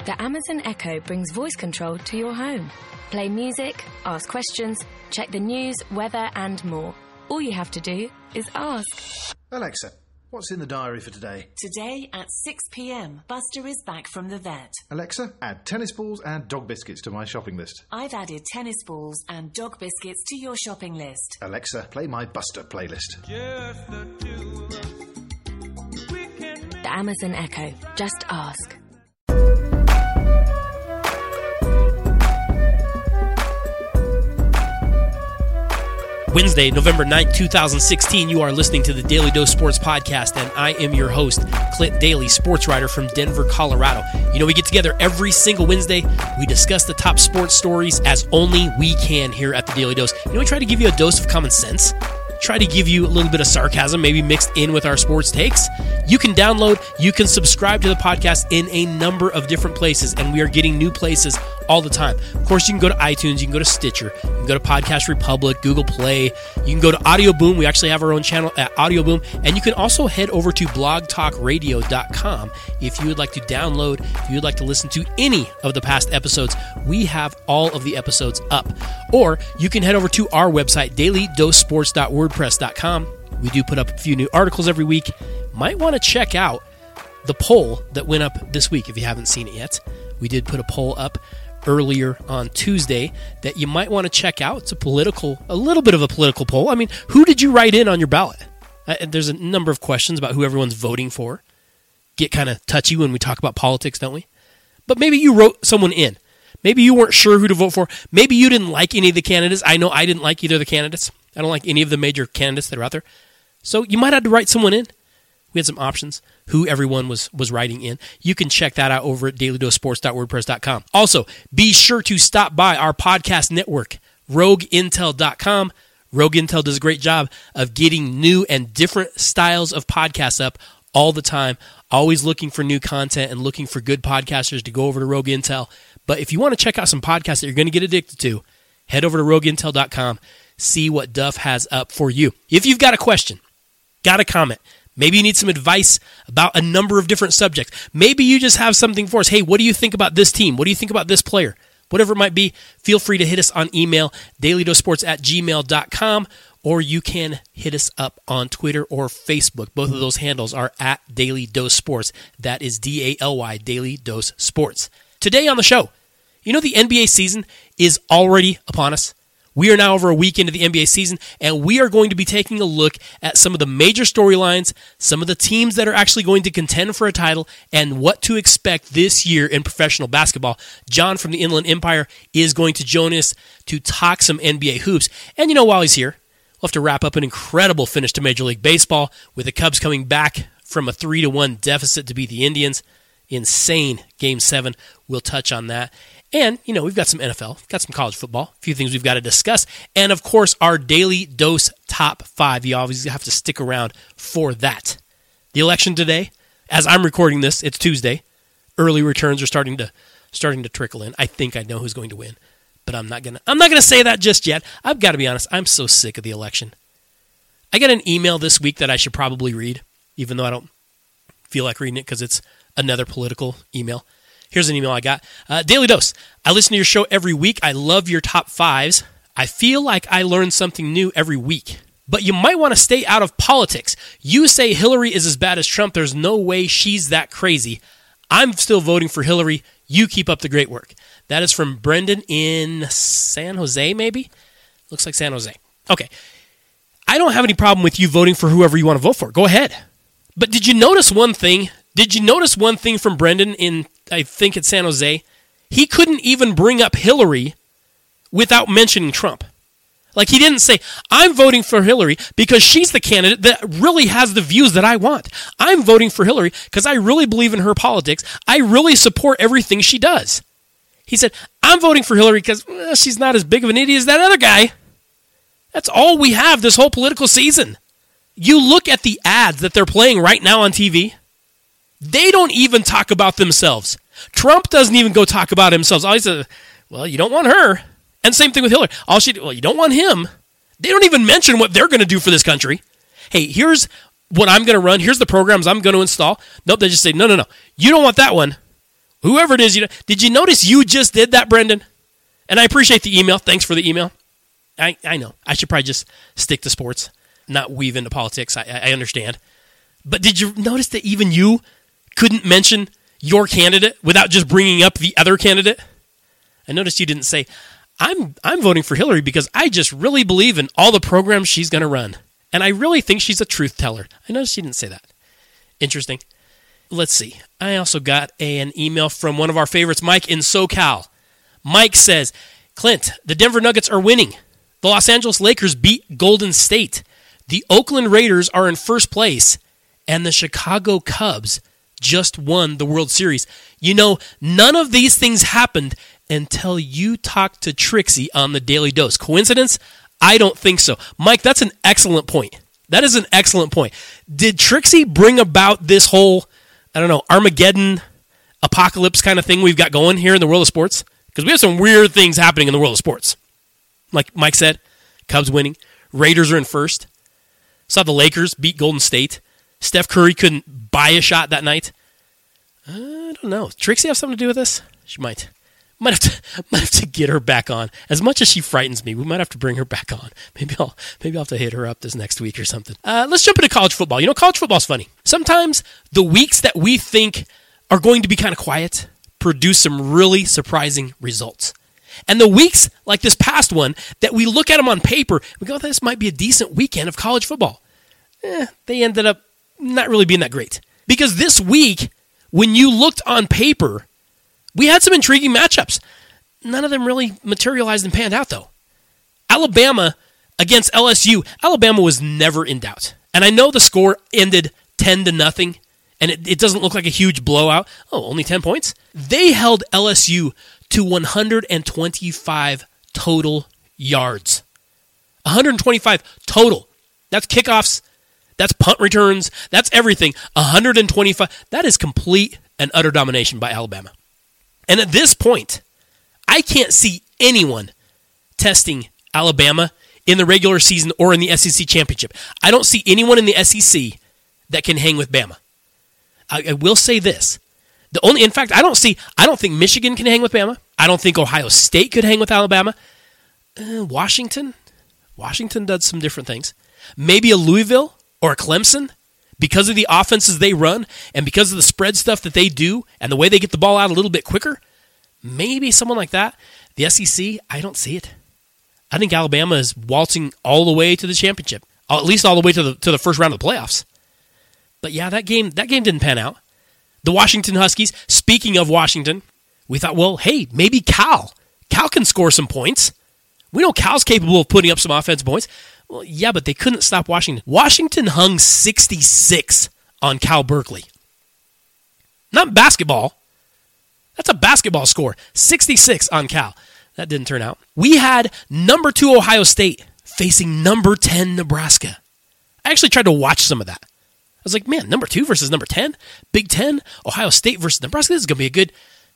The Amazon Echo brings voice control to your home. Play music, ask questions, check the news, weather, and more. All you have to do is ask. Alexa, what's in the diary for today? Today at 6 p.m, Buster is back from the vet. Alexa, add tennis balls and dog biscuits to my shopping list. I've added tennis balls and dog biscuits to your shopping list. Alexa, play my Buster playlist. Just the two of us. We can The Amazon Echo. Just ask. Wednesday, November 9th, 2016, you are listening to the Daily Dose Sports Podcast, and I am your host, Clint Daly, sports writer from Denver, Colorado. You know, we get together every single Wednesday. We discuss the top sports stories as only we can here at the Daily Dose. You know, we try to give you a dose of common sense, try to give you a little bit of sarcasm, maybe mixed in with our sports takes. You can download, you can subscribe to the podcast in a number of different places, and we are getting new places all the time. Of course, you can go to iTunes, you can go to Stitcher, you can go to Podcast Republic, Google Play, you can go to Audio Boom. We actually have our own channel at Audio Boom, and you can also head over to blogtalkradio.com if you would like to download, if you would like to listen to any of the past episodes. We have all of the episodes up. Or you can head over to our website, dailydosesports.wordpress.com. We do put up a few new articles every week. Might want to check out the poll that went up this week if you haven't seen it yet. We did put a poll up earlier on Tuesday that you might want to check out. It's a little bit of a political poll. I mean, who did you write in on your ballot? There's a number of questions about who everyone's voting for. Get kind of touchy when we talk about politics, don't we? But maybe you wrote someone in. Maybe you weren't sure who to vote for. Maybe you didn't like any of the candidates. I know I didn't like either of the candidates. I don't like any of the major candidates that are out there. So you might have to write someone in. We had some options, who everyone was writing in. You can check that out over at dailydosesports.wordpress.com. Also, be sure to stop by our podcast network, RogueIntel.com. Rogue Intel does a great job of getting new and different styles of podcasts up all the time, always looking for new content and looking for good podcasters to go over to Rogue Intel. But if you want to check out some podcasts that you're going to get addicted to, head over to RogueIntel.com, see what Duff has up for you. If you've got a question, got a comment, maybe you need some advice about a number of different subjects. Maybe you just have something for us. Hey, what do you think about this team? What do you think about this player? Whatever it might be, feel free to hit us on email, dailydosesports@gmail.com, or you can hit us up on Twitter or Facebook. Both of those handles are at Daily Dose Sports. That is DALY, Daily Dose Sports. Today on the show, you know the NBA season is already upon us. We are now over a week into the NBA season, and we are going to be taking a look at some of the major storylines, some of the teams that are actually going to contend for a title, and what to expect this year in professional basketball. John from the Inland Empire is going to join us to talk some NBA hoops. And you know, while he's here, we'll have to wrap up an incredible finish to Major League Baseball with the Cubs coming back from a 3-1 deficit to beat the Indians. Insane Game 7. We'll touch on that. And, you know, we've got some NFL, got some college football, a few things we've got to discuss, and, of course, our Daily Dose Top 5. You always have to stick around for that. The election today, as I'm recording this, it's Tuesday. Early returns are starting to trickle in. I think I know who's going to win, but I'm not gonna say that just yet. I've got to be honest, I'm so sick of the election. I got an email this week that I should probably read, even though I don't feel like reading it because it's another political email. Here's an email I got. Daily Dose. I listen to your show every week. I love your top 5s. I feel like I learn something new every week. But you might want to stay out of politics. You say Hillary is as bad as Trump. There's no way she's that crazy. I'm still voting for Hillary. You keep up the great work. That is from Brendan in San Jose, maybe? Looks like San Jose. Okay. I don't have any problem with you voting for whoever you want to vote for. Go ahead. But did you notice one thing? Did you notice one thing from Brendan in, I think it's San Jose? He couldn't even bring up Hillary without mentioning Trump. Like, he didn't say, I'm voting for Hillary because she's the candidate that really has the views that I want. I'm voting for Hillary because I really believe in her politics. I really support everything she does. He said, I'm voting for Hillary because she's not as big of an idiot as that other guy. That's all we have this whole political season. You look at the ads that they're playing right now on TV. They don't even talk about themselves. Trump doesn't even go talk about himself. Always says, well, you don't want her. And same thing with Hillary. Well, you don't want him. They don't even mention what they're going to do for this country. Hey, here's what I'm going to run. Here's the programs I'm going to install. Nope, they just say, no. You don't want that one. Whoever it is, did you notice you just did that, Brendan? And I appreciate the email. Thanks for the email. I know. I should probably just stick to sports, not weave into politics. I understand. But did you notice that even you couldn't mention your candidate without just bringing up the other candidate? I noticed you didn't say, I'm voting for Hillary because I just really believe in all the programs she's going to run. And I really think she's a truth teller. I noticed you didn't say that. Interesting. Let's see. I also got an email from one of our favorites, Mike in SoCal. Mike says, Clint, the Denver Nuggets are winning. The Los Angeles Lakers beat Golden State. The Oakland Raiders are in first place. And the Chicago Cubs just won the World Series. None of these things happened until you talked to Trixie on the Daily Dose. Coincidence? I don't think so. Mike, that's an excellent point. That is an excellent point. Did Trixie bring about this whole, Armageddon apocalypse kind of thing we've got going here in the world of sports? Because we have some weird things happening in the world of sports. Like Mike said, Cubs winning. Raiders are in first. Saw the Lakers beat Golden State. Steph Curry couldn't buy a shot that night. I don't know. Trixie have something to do with this? She might. Might have to get her back on. As much as she frightens me, we might have to bring her back on. Maybe I'll have to hit her up this next week or something. Let's jump into college football. College football's funny. Sometimes the weeks that we think are going to be kind of quiet produce some really surprising results. And the weeks like this past one that we look at them on paper, we go, this might be a decent weekend of college football. They ended up not really being that great. Because this week, when you looked on paper, we had some intriguing matchups. None of them really materialized and panned out, though. Alabama against LSU. Alabama was never in doubt. And I know the score ended 10-0, and it doesn't look like a huge blowout. Oh, only 10 points? They held LSU to 125 total yards. 125 total. That's kickoffs. That's punt returns. That's everything. 125. That is complete and utter domination by Alabama. And at this point, I can't see anyone testing Alabama in the regular season or in the SEC championship. I don't see anyone in the SEC that can hang with Bama. I will say this. I don't think Michigan can hang with Bama. I don't think Ohio State could hang with Alabama. Washington does some different things. Maybe a Louisville or a Clemson, because of the offenses they run and because of the spread stuff that they do and the way they get the ball out a little bit quicker. Maybe someone like that. The SEC, I don't see it. I think Alabama is waltzing all the way to the championship, at least all the way to the first round of the playoffs. But yeah, that game didn't pan out. The Washington Huskies, speaking of Washington, we thought, well, hey, maybe Cal can score some points. We know Cal's capable of putting up some offensive points. Well, yeah, but they couldn't stop Washington. Washington hung 66 on Cal Berkeley. Not basketball. That's a basketball score. 66 on Cal. That didn't turn out. We had number 2 Ohio State facing number 10 Nebraska. I actually tried to watch some of that. I was like, man, number 2 versus number 10? Big 10? Ohio State versus Nebraska? This is going to be a good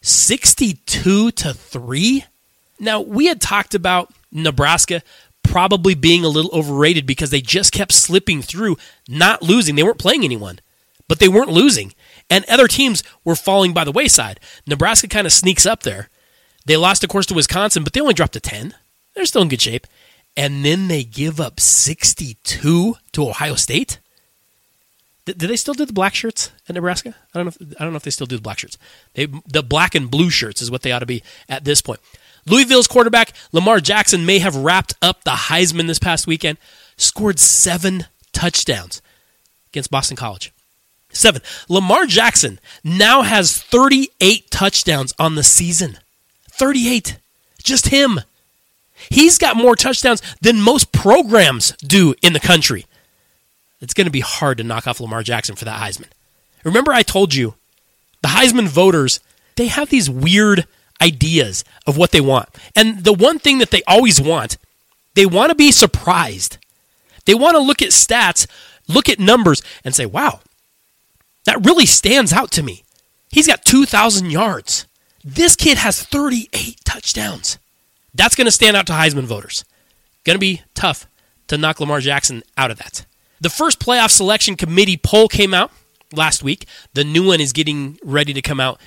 62-3. Now, we had talked about Nebraska probably being a little overrated because they just kept slipping through, not losing. They weren't playing anyone, but they weren't losing. And other teams were falling by the wayside. Nebraska kind of sneaks up there. They lost, of course, to Wisconsin, but they only dropped to 10. They're still in good shape. And then they give up 62 to Ohio State? Do they still do the black shirts at Nebraska? I don't know if they still do the black shirts. The black and blue shirts is what they ought to be at this point. Louisville's quarterback, Lamar Jackson, may have wrapped up the Heisman this past weekend, scored 7 touchdowns against Boston College. 7. Lamar Jackson now has 38 touchdowns on the season. 38. Just him. He's got more touchdowns than most programs do in the country. It's going to be hard to knock off Lamar Jackson for that Heisman. Remember I told you, the Heisman voters, they have these weird ideas of what they want. And the one thing that they always want, they want to be surprised. They want to look at stats, look at numbers, and say, wow, that really stands out to me. He's got 2,000 yards. This kid has 38 touchdowns. That's going to stand out to Heisman voters. Going to be tough to knock Lamar Jackson out of that. The first playoff selection committee poll came out last week. The new one is getting ready to come out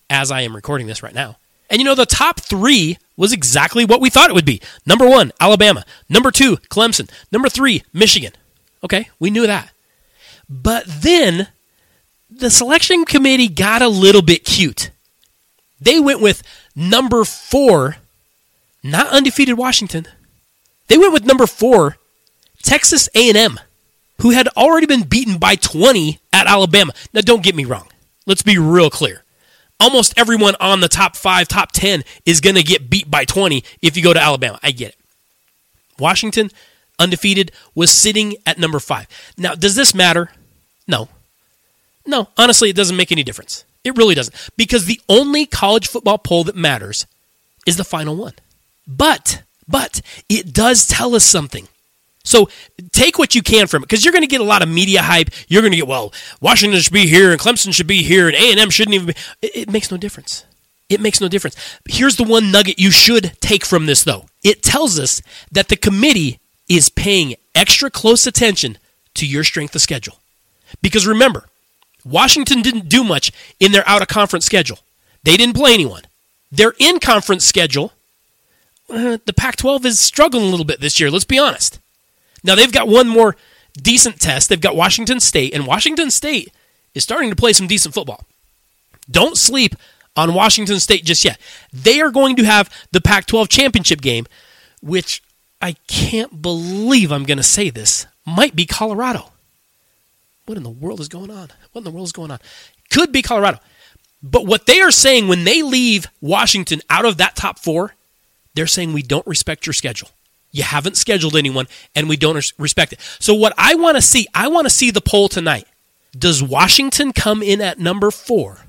as I am recording this right now. And the top 3 was exactly what we thought it would be. Number 1, Alabama. Number 2, Clemson. Number 3, Michigan. Okay, we knew that. But then the selection committee got a little bit cute. They went with number 4, not undefeated Washington. They went with number 4, Texas A&M, who had already been beaten by 20 at Alabama. Now, don't get me wrong. Let's be real clear. Almost everyone on the top 5, top 10 is going to get beat by 20 if you go to Alabama. I get it. Washington, undefeated, was sitting at number 5. Now, does this matter? No. No, honestly, it doesn't make any difference. It really doesn't. Because the only college football poll that matters is the final one. But it does tell us something. So take what you can from it, because you're going to get a lot of media hype. You're going to get, well, Washington should be here and Clemson should be here and A&M shouldn't even be. It makes no difference. It makes no difference. Here's the one nugget you should take from this, though. It tells us that the committee is paying extra close attention to your strength of schedule. Because remember, Washington didn't do much in their out-of-conference schedule. They didn't play anyone. Their in-conference schedule, the Pac-12 is struggling a little bit this year, let's be honest. Now, they've got one more decent test. They've got Washington State, and Washington State is starting to play some decent football. Don't sleep on Washington State just yet. They are going to have the Pac-12 championship game, which I can't believe I'm going to say this, might be Colorado. What in the world is going on? What in the world is going on? Could be Colorado. But what they are saying when they leave Washington out of that top 4, they're saying we don't respect your schedule. You haven't scheduled anyone, and we don't respect it. So what I want to see the poll tonight. Does Washington come in at number 4?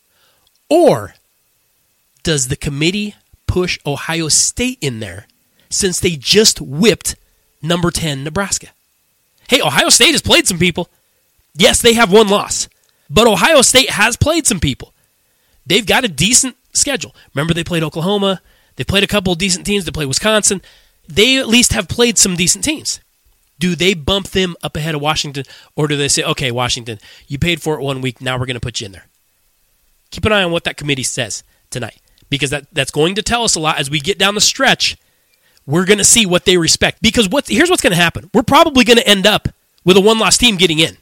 Or does the committee push Ohio State in there since they just whipped number 10 Nebraska? Hey, Ohio State has played some people. Yes, they have one loss. But Ohio State has played some people. They've got a decent schedule. Remember, they played Oklahoma. They played a couple of decent teams. They played Wisconsin. They at least have played some decent teams. Do they bump them up ahead of Washington, or do they say, okay, Washington, you paid for it 1 week, now we're going to put you in there? Keep an eye on what that committee says tonight, because that's going to tell us a lot as we get down the stretch. We're going to see what they respect, because here's what's going to happen. We're probably going to end up with a one-loss team getting in.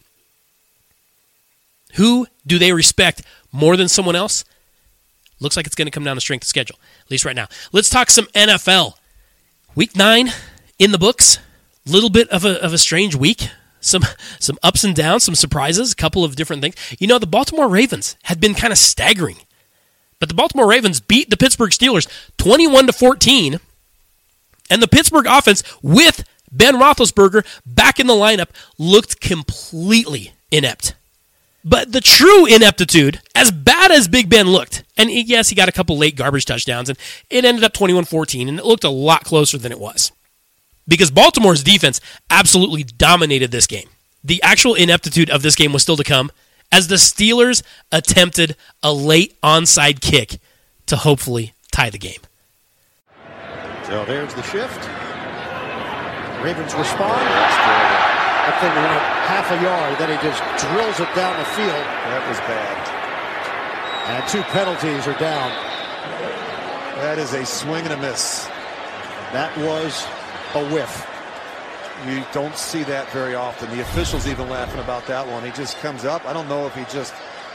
Who do they respect more than someone else? Looks like it's going to come down to strength of schedule, at least right now. Let's talk some NFL. Week 9 in the books. Little bit of a strange week. Some ups and downs, some surprises, a couple of different things. The Baltimore Ravens had been kind of staggering. But the Baltimore Ravens beat the Pittsburgh Steelers 21-14. And the Pittsburgh offense, with Ben Roethlisberger back in the lineup, looked completely inept. But the true ineptitude, as bad as Big Ben looked, and yes, he got a couple late garbage touchdowns, and it ended up 21-14, and it looked a lot closer than it was. Because Baltimore's defense absolutely dominated this game. The actual ineptitude of this game was still to come, as the Steelers attempted a late onside kick to hopefully tie the game. So there's the shift. Ravens respond. That thing went half a yard, then he just drills it down the field. That was bad. And 2 penalties are down. That is a swing and a miss. That was a whiff. You don't see that very often. The official's even laughing about that one. He just comes up. I don't know if he just...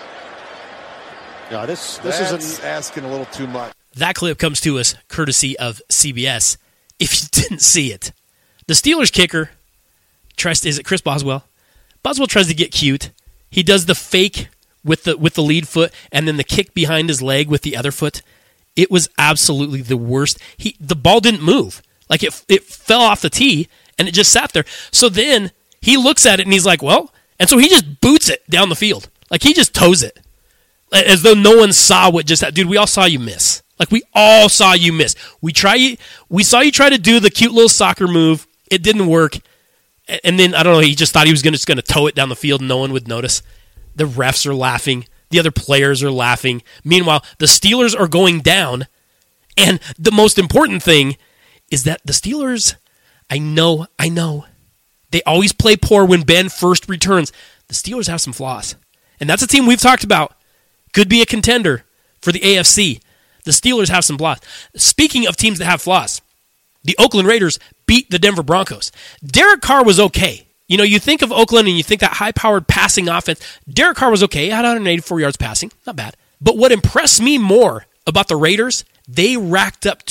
No, this isn't asking a little too much. That clip comes to us courtesy of CBS. If you didn't see it, the Steelers kicker... is it Chris Boswell? Boswell tries to get cute. He does the fake with the lead foot and then the kick behind his leg with the other foot. It was absolutely the worst. The ball didn't move. Like it fell off the tee and it just sat there. So then he looks at it and he's like, well, and so he just boots it down the field. Like he just toes it. As though no one saw what just happened. Dude, we all saw you miss. Like we all saw you miss. We saw you try to do the cute little soccer move. It didn't work. And then, I don't know, he just thought he was just going to tow it down the field and no one would notice. The refs are laughing. The other players are laughing. Meanwhile, the Steelers are going down. And the most important thing is that the Steelers, I know, they always play poor when Ben first returns. The Steelers have some flaws. And that's a team we've talked about. Could be a contender for the AFC. The Steelers have some flaws. Speaking of teams that have flaws, the Oakland Raiders beat the Denver Broncos. Derek Carr was okay. You know, you think of Oakland and you think that high-powered passing offense. Derek Carr was okay. He had 184 yards passing. Not bad. But what impressed me more about the Raiders, they racked up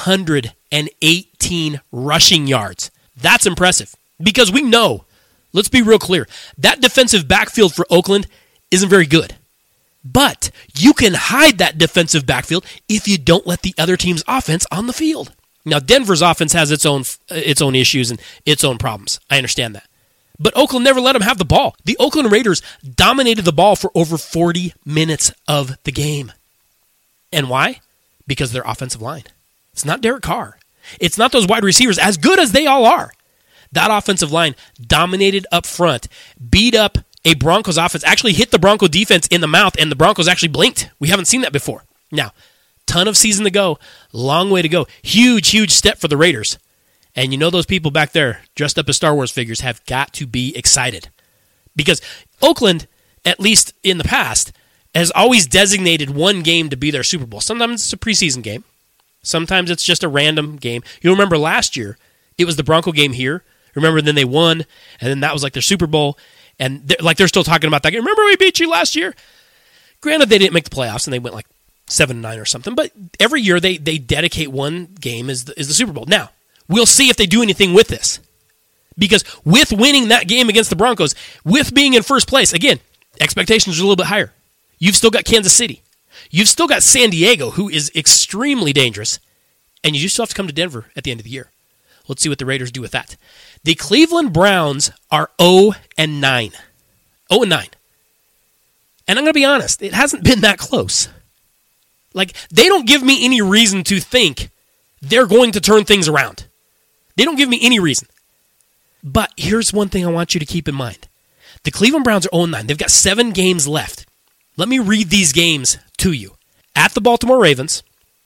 218 rushing yards. That's impressive. Because we know, let's be real clear, that defensive backfield for Oakland isn't very good. But you can hide that defensive backfield if you don't let the other team's offense on the field. Now, Denver's offense has its own issues and its own problems. I understand that. But Oakland never let them have the ball. The Oakland Raiders dominated the ball for over 40 minutes of the game. And why? Because of their offensive line. It's not Derek Carr. It's not those wide receivers, as good as they all are. That offensive line dominated up front, beat up a Broncos offense, actually hit the Bronco defense in the mouth, and the Broncos actually blinked. We haven't seen that before. Now, ton of season to go, long way to go. Huge, huge step for the Raiders. And you know those people back there dressed up as Star Wars figures have got to be excited. Because Oakland, at least in the past, has always designated one game to be their Super Bowl. Sometimes it's a preseason game. Sometimes it's just a random game. You'll remember last year, it was the Bronco game here. Remember, then they won, and then that was like their Super Bowl. And they're still talking about that game. Remember we beat you last year? Granted, they didn't make the playoffs, and they went like 7-9 or something. But every year they dedicate one game as the Super Bowl. Now, we'll see if they do anything with this. Because with winning that game against the Broncos, with being in first place, again, expectations are a little bit higher. You've still got Kansas City. You've still got San Diego, who is extremely dangerous. And you still have to come to Denver at the end of the year. Let's see what the Raiders do with that. The Cleveland Browns are 0-9. 0-9. And I'm going to be honest, it hasn't been that close. Like, they don't give me any reason to think they're going to turn things around. They don't give me any reason. But here's one thing I want you to keep in mind. The Cleveland Browns are 0-9. They've got 7 games left. Let me read these games to you. At the Baltimore Ravens.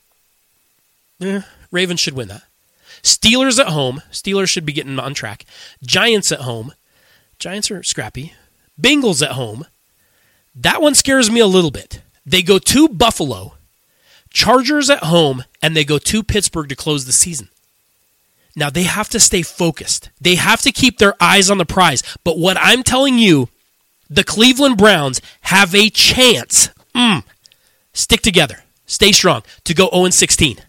Ravens should win that. Steelers at home. Steelers should be getting on track. Giants at home. Giants are scrappy. Bengals at home. That one scares me a little bit. They go to Buffalo. Chargers at home. And they go to Pittsburgh to close the season. Now, they have to stay focused. They have to keep their eyes on the prize. But what I'm telling you, the Cleveland Browns have a chance. Stick together. Stay strong to go 0-16.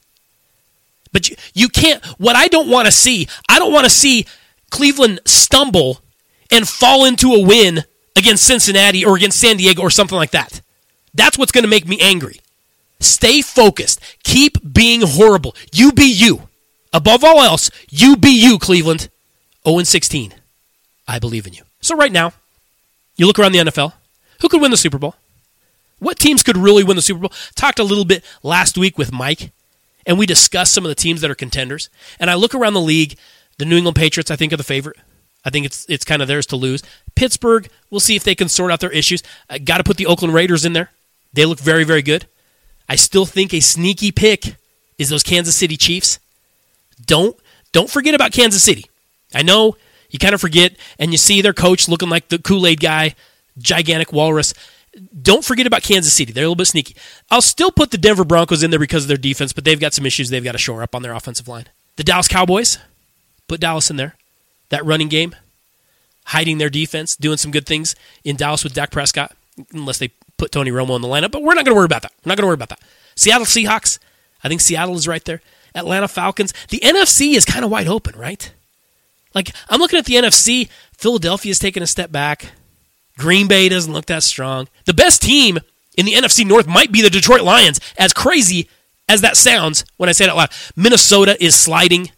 But you can't, what I don't want to see, I don't want to see Cleveland stumble and fall into a win against Cincinnati or against San Diego or something like that. That's what's going to make me angry. Stay focused. Keep being horrible. You be you. Above all else, you be you, Cleveland. 0-16. I believe in you. So right now, you look around the NFL. Who could win the Super Bowl? What teams could really win the Super Bowl? Talked a little bit last week with Mike, and we discussed some of the teams that are contenders. And I look around the league. The New England Patriots, I think, are the favorite. I think it's kind of theirs to lose. Pittsburgh, we'll see if they can sort out their issues. Got to put the Oakland Raiders in there. They look very, very good. I still think a sneaky pick is those Kansas City Chiefs. Don't forget about Kansas City. I know you kind of forget, and you see their coach looking like the Kool-Aid guy, gigantic walrus. Don't forget about Kansas City. They're a little bit sneaky. I'll still put the Denver Broncos in there because of their defense, but they've got some issues they've got to shore up on their offensive line. The Dallas Cowboys, put Dallas in there. That running game, hiding their defense, doing some good things in Dallas with Dak Prescott, unless they put Tony Romo in the lineup, but we're not going to worry about that. We're not going to worry about that. Seattle Seahawks, I think Seattle is right there. Atlanta Falcons. The NFC is kind of wide open, right? Like, I'm looking at the NFC. Philadelphia's taking a step back. Green Bay doesn't look that strong. The best team in the NFC North might be the Detroit Lions, as crazy as that sounds when I say it out loud. Minnesota is sliding.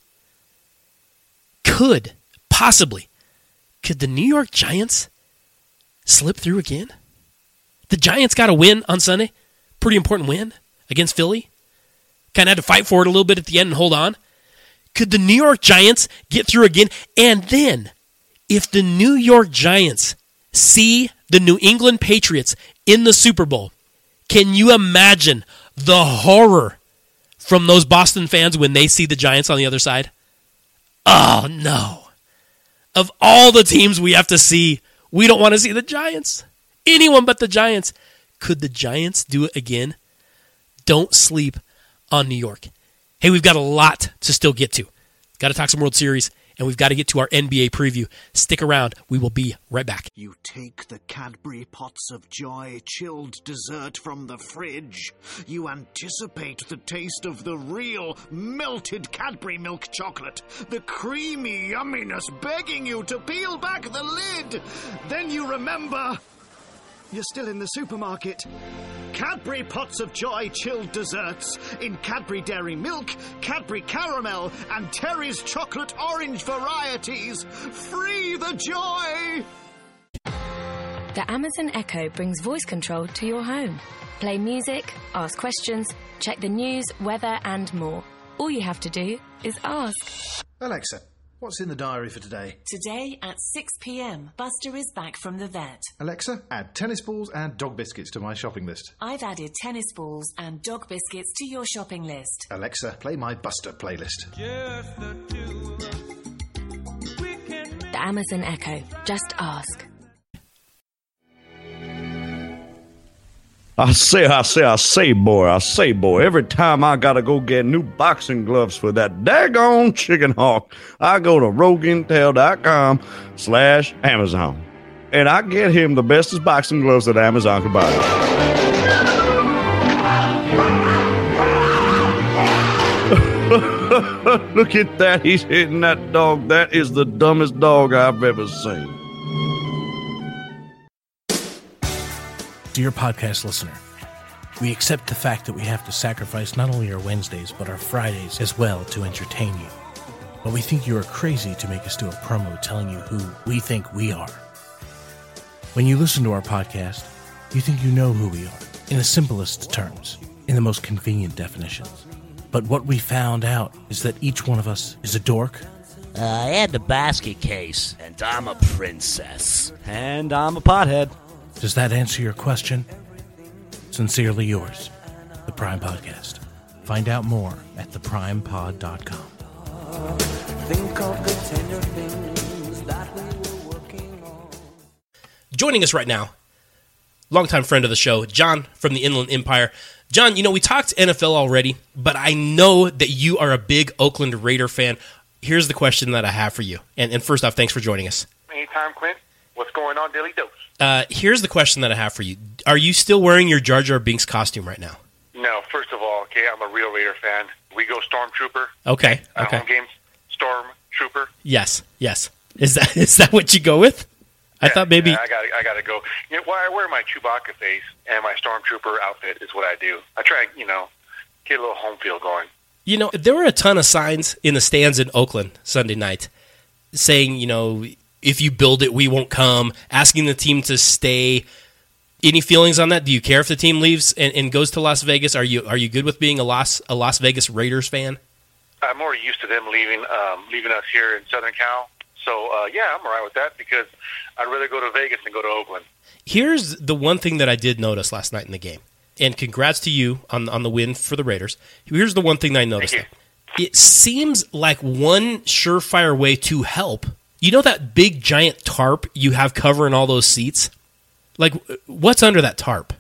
Could the New York Giants slip through again? The Giants got a win on Sunday. Pretty important win against Philly. Kind of had to fight for it a little bit at the end and hold on. Could the New York Giants get through again? And then, if the New York Giants see the New England Patriots in the Super Bowl, can you imagine the horror from those Boston fans when they see the Giants on the other side? Oh, no. Of all the teams we have to see, we don't want to see the Giants. Anyone but the Giants. Could the Giants do it again? don't sleep on New York. Hey, we've got a lot to still get to. Got to talk some World Series, and we've got to get to our NBA preview. Stick around. We will be right back. You take the Cadbury Pots of Joy chilled dessert from the fridge. You anticipate the taste of the real melted Cadbury milk chocolate, the creamy yumminess begging you to peel back the lid. Then you remember you're still in the supermarket. Cadbury Pots of Joy chilled desserts in Cadbury Dairy Milk, Cadbury Caramel, and Terry's Chocolate Orange varieties. Free the joy! The Amazon Echo brings voice control to your home. Play music, ask questions, check the news, weather, and more. All you have to do is ask. Alexa, what's in the diary for today? Today at 6 p.m, Buster is back from the vet. Alexa, add tennis balls and dog biscuits to my shopping list. I've added tennis balls and dog biscuits to your shopping list. Alexa, play my Buster playlist. Just the two of us. We can make The Amazon Echo. Just ask. I say, boy. Every time I gotta go get new boxing gloves for that daggone chicken hawk, I go to RoganTail.com/Amazon. And I get him the bestest boxing gloves that Amazon can buy. Look at that. He's hitting that dog. That is the dumbest dog I've ever seen. Dear podcast listener, we accept the fact that we have to sacrifice not only our Wednesdays, but our Fridays as well to entertain you. But we think you are crazy to make us do a promo telling you who we think we are. When you listen to our podcast, you think you know who we are, in the simplest terms, in the most convenient definitions. But what we found out is that each one of us is a dork. And a basket case. And I'm a princess. And I'm a pothead. Does that answer your question? Sincerely yours, The Prime Podcast. Find out more at theprimepod.com. think of the tender things that we were working on. Joining us right now, longtime friend of the show, John from the Inland Empire. John, we talked NFL already, but I know that you are a big Oakland Raider fan. Here's the question that I have for you. And first off, thanks for joining us. Anytime, Clint. What's going on, Daily Dose? Here's the question that I have for you. Are you still wearing your Jar Jar Binks costume right now? No, first of all, okay, I'm a real Raider fan. We go Stormtrooper. Okay. Home games, Stormtrooper. Yes. Is that what you go with? I thought maybe... Yeah, I gotta go. I wear my Chewbacca face and my Stormtrooper outfit is what I do. I try, get a little home feel going. There were a ton of signs in the stands in Oakland Sunday night saying, if you build it, we won't come, asking the team to stay. Any feelings on that? Do you care if the team leaves and goes to Las Vegas? Are you good with being a Las Vegas Raiders fan? I'm more used to them leaving us here in Southern Cal. So, yeah, I'm all right with that because I'd rather go to Vegas than go to Oakland. Here's the one thing that I did notice last night in the game, and congrats to you on the win for the Raiders. Here's the one thing that I noticed. It seems like one surefire way to help. That big giant tarp you have covering all those seats? Like, what's under that tarp?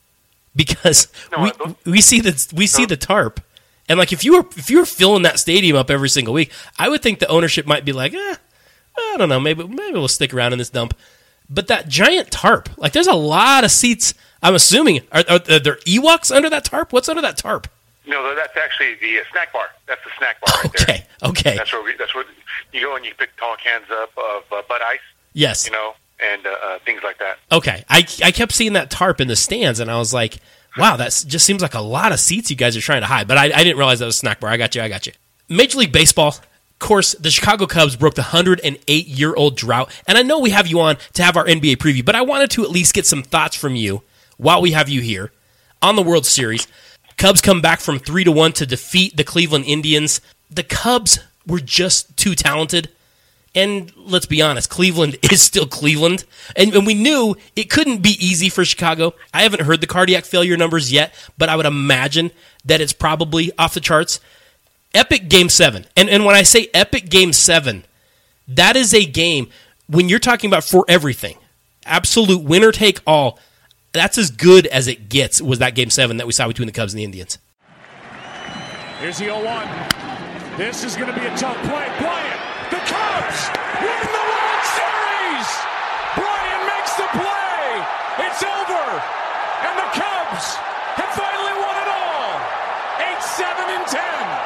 Because we see the tarp, and like if you were filling that stadium up every single week, I would think the ownership might be like, I don't know, maybe we'll stick around in this dump. But that giant tarp, like there's a lot of seats. I'm assuming are there Ewoks under that tarp? What's under that tarp? No, that's actually the snack bar. That's the snack bar right there. Okay. That's where you go and you pick tall cans up of Bud Ice. Yes. And things like that. Okay. I kept seeing that tarp in the stands, and I was like, wow, that just seems like a lot of seats you guys are trying to hide. But I didn't realize that was a snack bar. I got you. Major League Baseball, of course, the Chicago Cubs broke the 108-year-old drought. And I know we have you on to have our NBA preview, but I wanted to at least get some thoughts from you while we have you here on the World Series. Cubs come back from 3-1 to defeat the Cleveland Indians. The Cubs were just too talented. And let's be honest, Cleveland is still Cleveland. And we knew it couldn't be easy for Chicago. I haven't heard the cardiac failure numbers yet, but I would imagine that it's probably off the charts. Epic Game 7. And when I say epic Game 7, that is a game when you're talking about for everything. Absolute winner take all. That's as good as it gets, was that Game 7 that we saw between the Cubs and the Indians. Here's the 0-1. This is going to be a tough play. Bryant, the Cubs win the World Series! Bryant makes the play! It's over! And the Cubs have finally won it all! 8-7-10.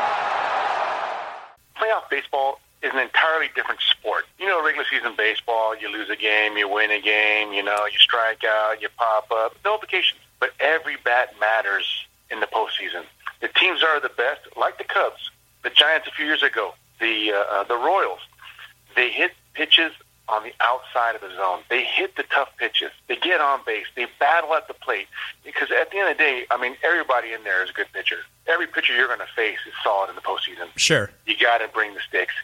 Playoff baseball is an entirely different sport. You know, regular season baseball, you lose a game, you win a game, you strike out, you pop up. No vacations. But every bat matters in the postseason. The teams are the best, like the Cubs, the Giants a few years ago, the Royals. They hit pitches on the outside of the zone. They hit the tough pitches. They get on base. They battle at the plate. Because at the end of the day, I mean, everybody in there is a good pitcher. Every pitcher you're going to face is solid in the postseason. Sure. You got to bring the sticks.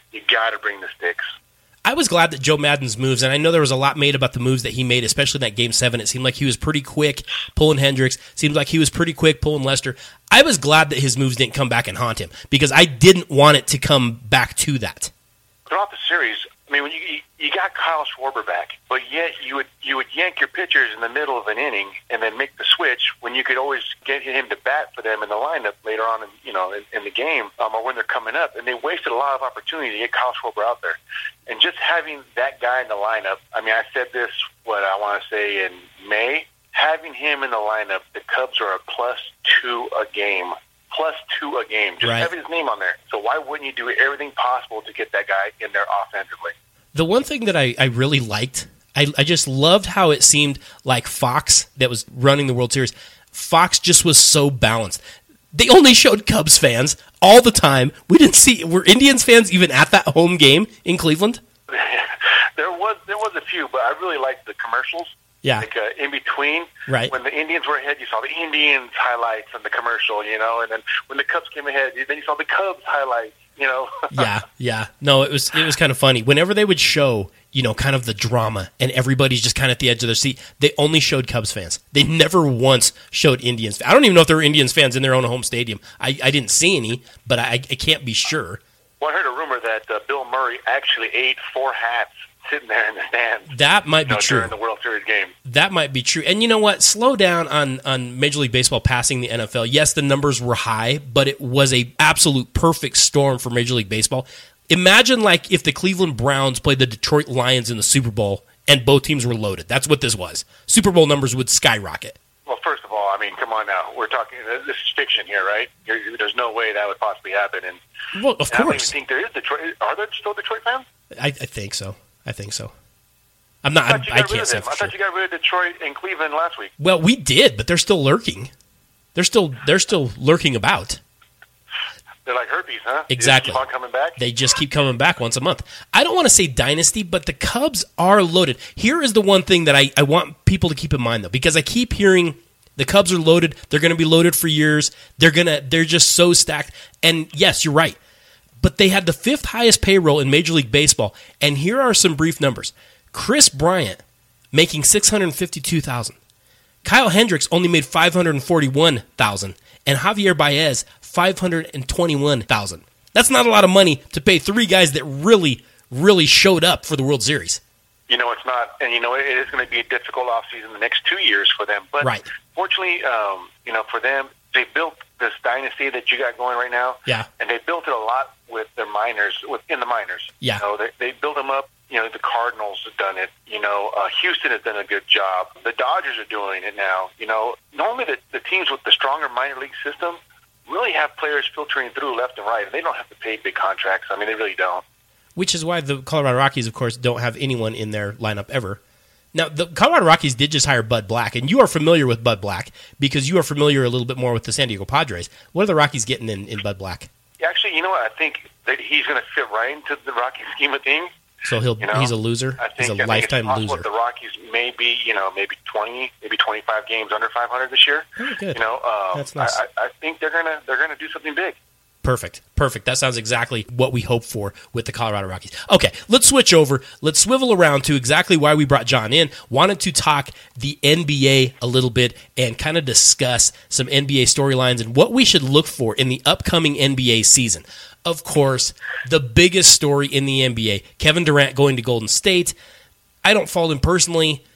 I was glad that Joe Maddon's moves, and I know there was a lot made about the moves that he made, especially in that Game 7. It seemed like he was pretty quick pulling Hendricks. Seemed like he was pretty quick pulling Lester. I was glad that his moves didn't come back and haunt him, because I didn't want it to come back to that. Throughout the series, I mean, when you got Kyle Schwarber back, but yet you would yank your pitchers in the middle of an inning and then make the switch when you could always get him to bat for them in the lineup later on in the game or when they're coming up. And they wasted a lot of opportunity to get Kyle Schwarber out there. And just having that guy in the lineup, I mean, I said this, I want to say in May, having him in the lineup, the Cubs are a +2 a game. +2 a game. Just right. Having his name on there. So why wouldn't you do everything possible to get that guy in there offensively? The one thing that I really liked, I just loved how it seemed like Fox, that was running the World Series, Fox just was so balanced. They only showed Cubs fans all the time. Were Indians fans even at that home game in Cleveland? There was a few, but I really liked the commercials. Yeah. Like in between, right. When the Indians were ahead, you saw the Indians highlights in the commercial, and then when the Cubs came ahead, then you saw the Cubs highlights, Yeah. No, it was kind of funny. Whenever they would show, kind of the drama and everybody's just kind of at the edge of their seat, they only showed Cubs fans. They never once showed Indians. I don't even know if there were Indians fans in their own home stadium. I didn't see any, but I can't be sure. Well, I heard a rumor that Bill Murray actually ate 4 hats sitting there in the stands. That might be true. During the World Series game. That might be true. And you know what? Slow down on Major League Baseball passing the NFL. Yes, the numbers were high, but it was a absolute perfect storm for Major League Baseball. Imagine like if the Cleveland Browns played the Detroit Lions in the Super Bowl and both teams were loaded. That's what this was. Super Bowl numbers would skyrocket. Well, first of all, I mean, come on now. We're talking, this is fiction here, right? There's no way that would possibly happen. And, well, of course. I don't even think there is Detroit. Are there still Detroit fans? I think so. I'm not. I can't say for sure. I thought you got rid of Detroit and Cleveland last week. Well, we did, but they're still lurking. They're still lurking about. They're like herpes, huh? Exactly. They just keep on coming back? They just keep coming back once a month. I don't want to say dynasty, but the Cubs are loaded. Here is the one thing that I want people to keep in mind, though, because I keep hearing the Cubs are loaded. They're going to be loaded for years. They're just so stacked. And yes, you're right. But they had the 5th highest payroll in Major League Baseball. And here are some brief numbers. Chris Bryant making $652,000. Kyle Hendricks only made $541,000. And Javier Baez, $521,000. That's not a lot of money to pay 3 guys that really, really showed up for the World Series. It's not, and it is going to be a difficult offseason the next 2 years for them. But right. Fortunately, for them, they built this dynasty that you got going right now. Yeah. And they built it a lot with their minors, in the minors. Yeah. They built them up. The Cardinals have done it. Houston has done a good job. The Dodgers are doing it now. Normally the teams with the stronger minor league system really have players filtering through left and right, and they don't have to pay big contracts. I mean, they really don't. Which is why the Colorado Rockies, of course, don't have anyone in their lineup ever. Now, the Colorado Rockies did just hire Bud Black, and you are familiar with Bud Black because you are familiar a little bit more with the San Diego Padres. What are the Rockies getting in Bud Black? Actually, you know what? I think that he's going to fit right into the Rockies scheme of things. So he's a loser? He's a lifetime loser. The Rockies may be, maybe 20, maybe 25 games under 500 this year. Very good. That's nice. I think they're gonna do something big. Perfect. That sounds exactly what we hope for with the Colorado Rockies. Okay, let's switch over. Let's swivel around to exactly why we brought John in. Wanted to talk the NBA a little bit and kind of discuss some NBA storylines and what we should look for in the upcoming NBA season. Of course, the biggest story in the NBA, Kevin Durant going to Golden State. I don't follow him personally.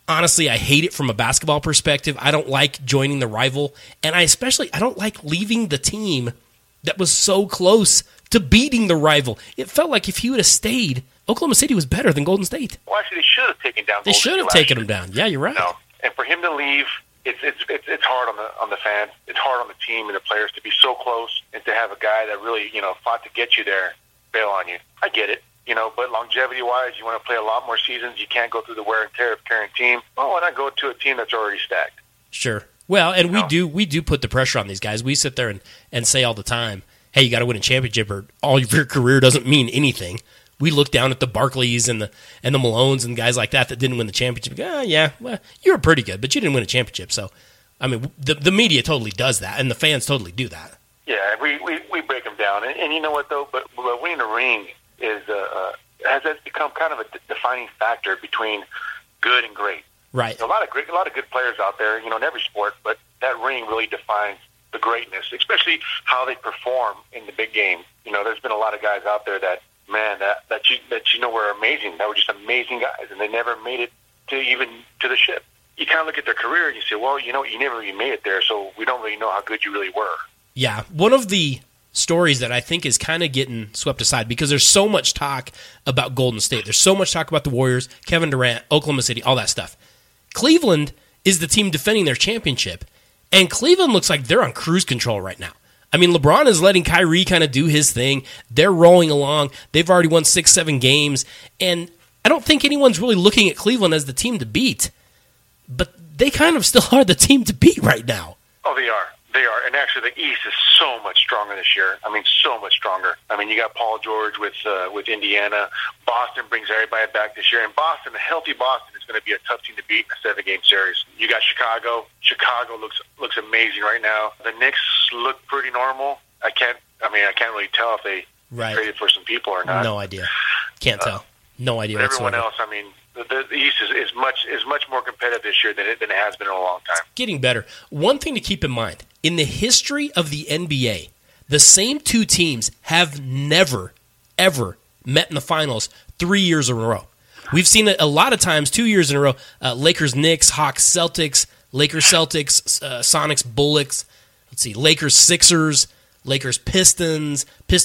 Honestly, I hate it from a basketball perspective. I don't like joining the rival, and I don't like leaving the team that was so close to beating the rival. It felt like if he would have stayed, Oklahoma City was better than Golden State. Well, actually, they should have taken down. They should have taken him down. Yeah, you're right. No. And for him to leave, it's hard on the fans. It's hard on the team and the players to be so close and to have a guy that really fought to get you there bail on you. I get it. But longevity-wise, you want to play a lot more seasons. You can't go through the wear and tear of carrying a team. Well, why not go to a team that's already stacked? Sure. Well, and we do put the pressure on these guys. We sit there and say all the time, hey, you got to win a championship or all of your career doesn't mean anything. We look down at the Barkleys and the Malones and guys like that didn't win the championship. Yeah, well, you were pretty good, but you didn't win a championship. So, I mean, the media totally does that, and the fans totally do that. Yeah, we break them down. And you know what, though? But winning a ring has become kind of a defining factor between good and great. Right. A lot of good players out there, in every sport, but that ring really defines the greatness, especially how they perform in the big game. There's been a lot of guys out there that were amazing. That were just amazing guys, and they never made it to the ship. You kind of look at their career and you say, well, you never really made it there, so we don't really know how good you really were. Yeah, one of the stories that I think is kind of getting swept aside because there's so much talk about Golden State. There's so much talk about the Warriors, Kevin Durant, Oklahoma City, all that stuff. Cleveland is the team defending their championship, and Cleveland looks like they're on cruise control right now. I mean, LeBron is letting Kyrie kind of do his thing. They're rolling along. They've already won 6-7 games, and I don't think anyone's really looking at Cleveland as the team to beat, but they kind of still are the team to beat right now. Oh, they are. They are. And actually, the East is so much stronger this year. I mean, so much stronger. I mean, you got Paul George with Indiana. Boston brings everybody back this year. And Boston, a healthy Boston, is going to be a tough team to beat in a 7-game series. You got Chicago. Chicago looks amazing right now. The Knicks look pretty normal. I can't really tell if they traded for some people or not. No idea. Can't tell. No idea but whatsoever. Everyone else, I mean, the East is much more competitive this year than it has been in a long time. Getting better. One thing to keep in mind, in the history of the NBA, the same two teams have never, ever met in the finals 3 years in a row. We've seen it a lot of times, 2 years in a row. Lakers-Knicks, Hawks-Celtics, Lakers-Celtics, Sonics-Bullets. Let's see, Lakers-Sixers, Lakers-Pistons,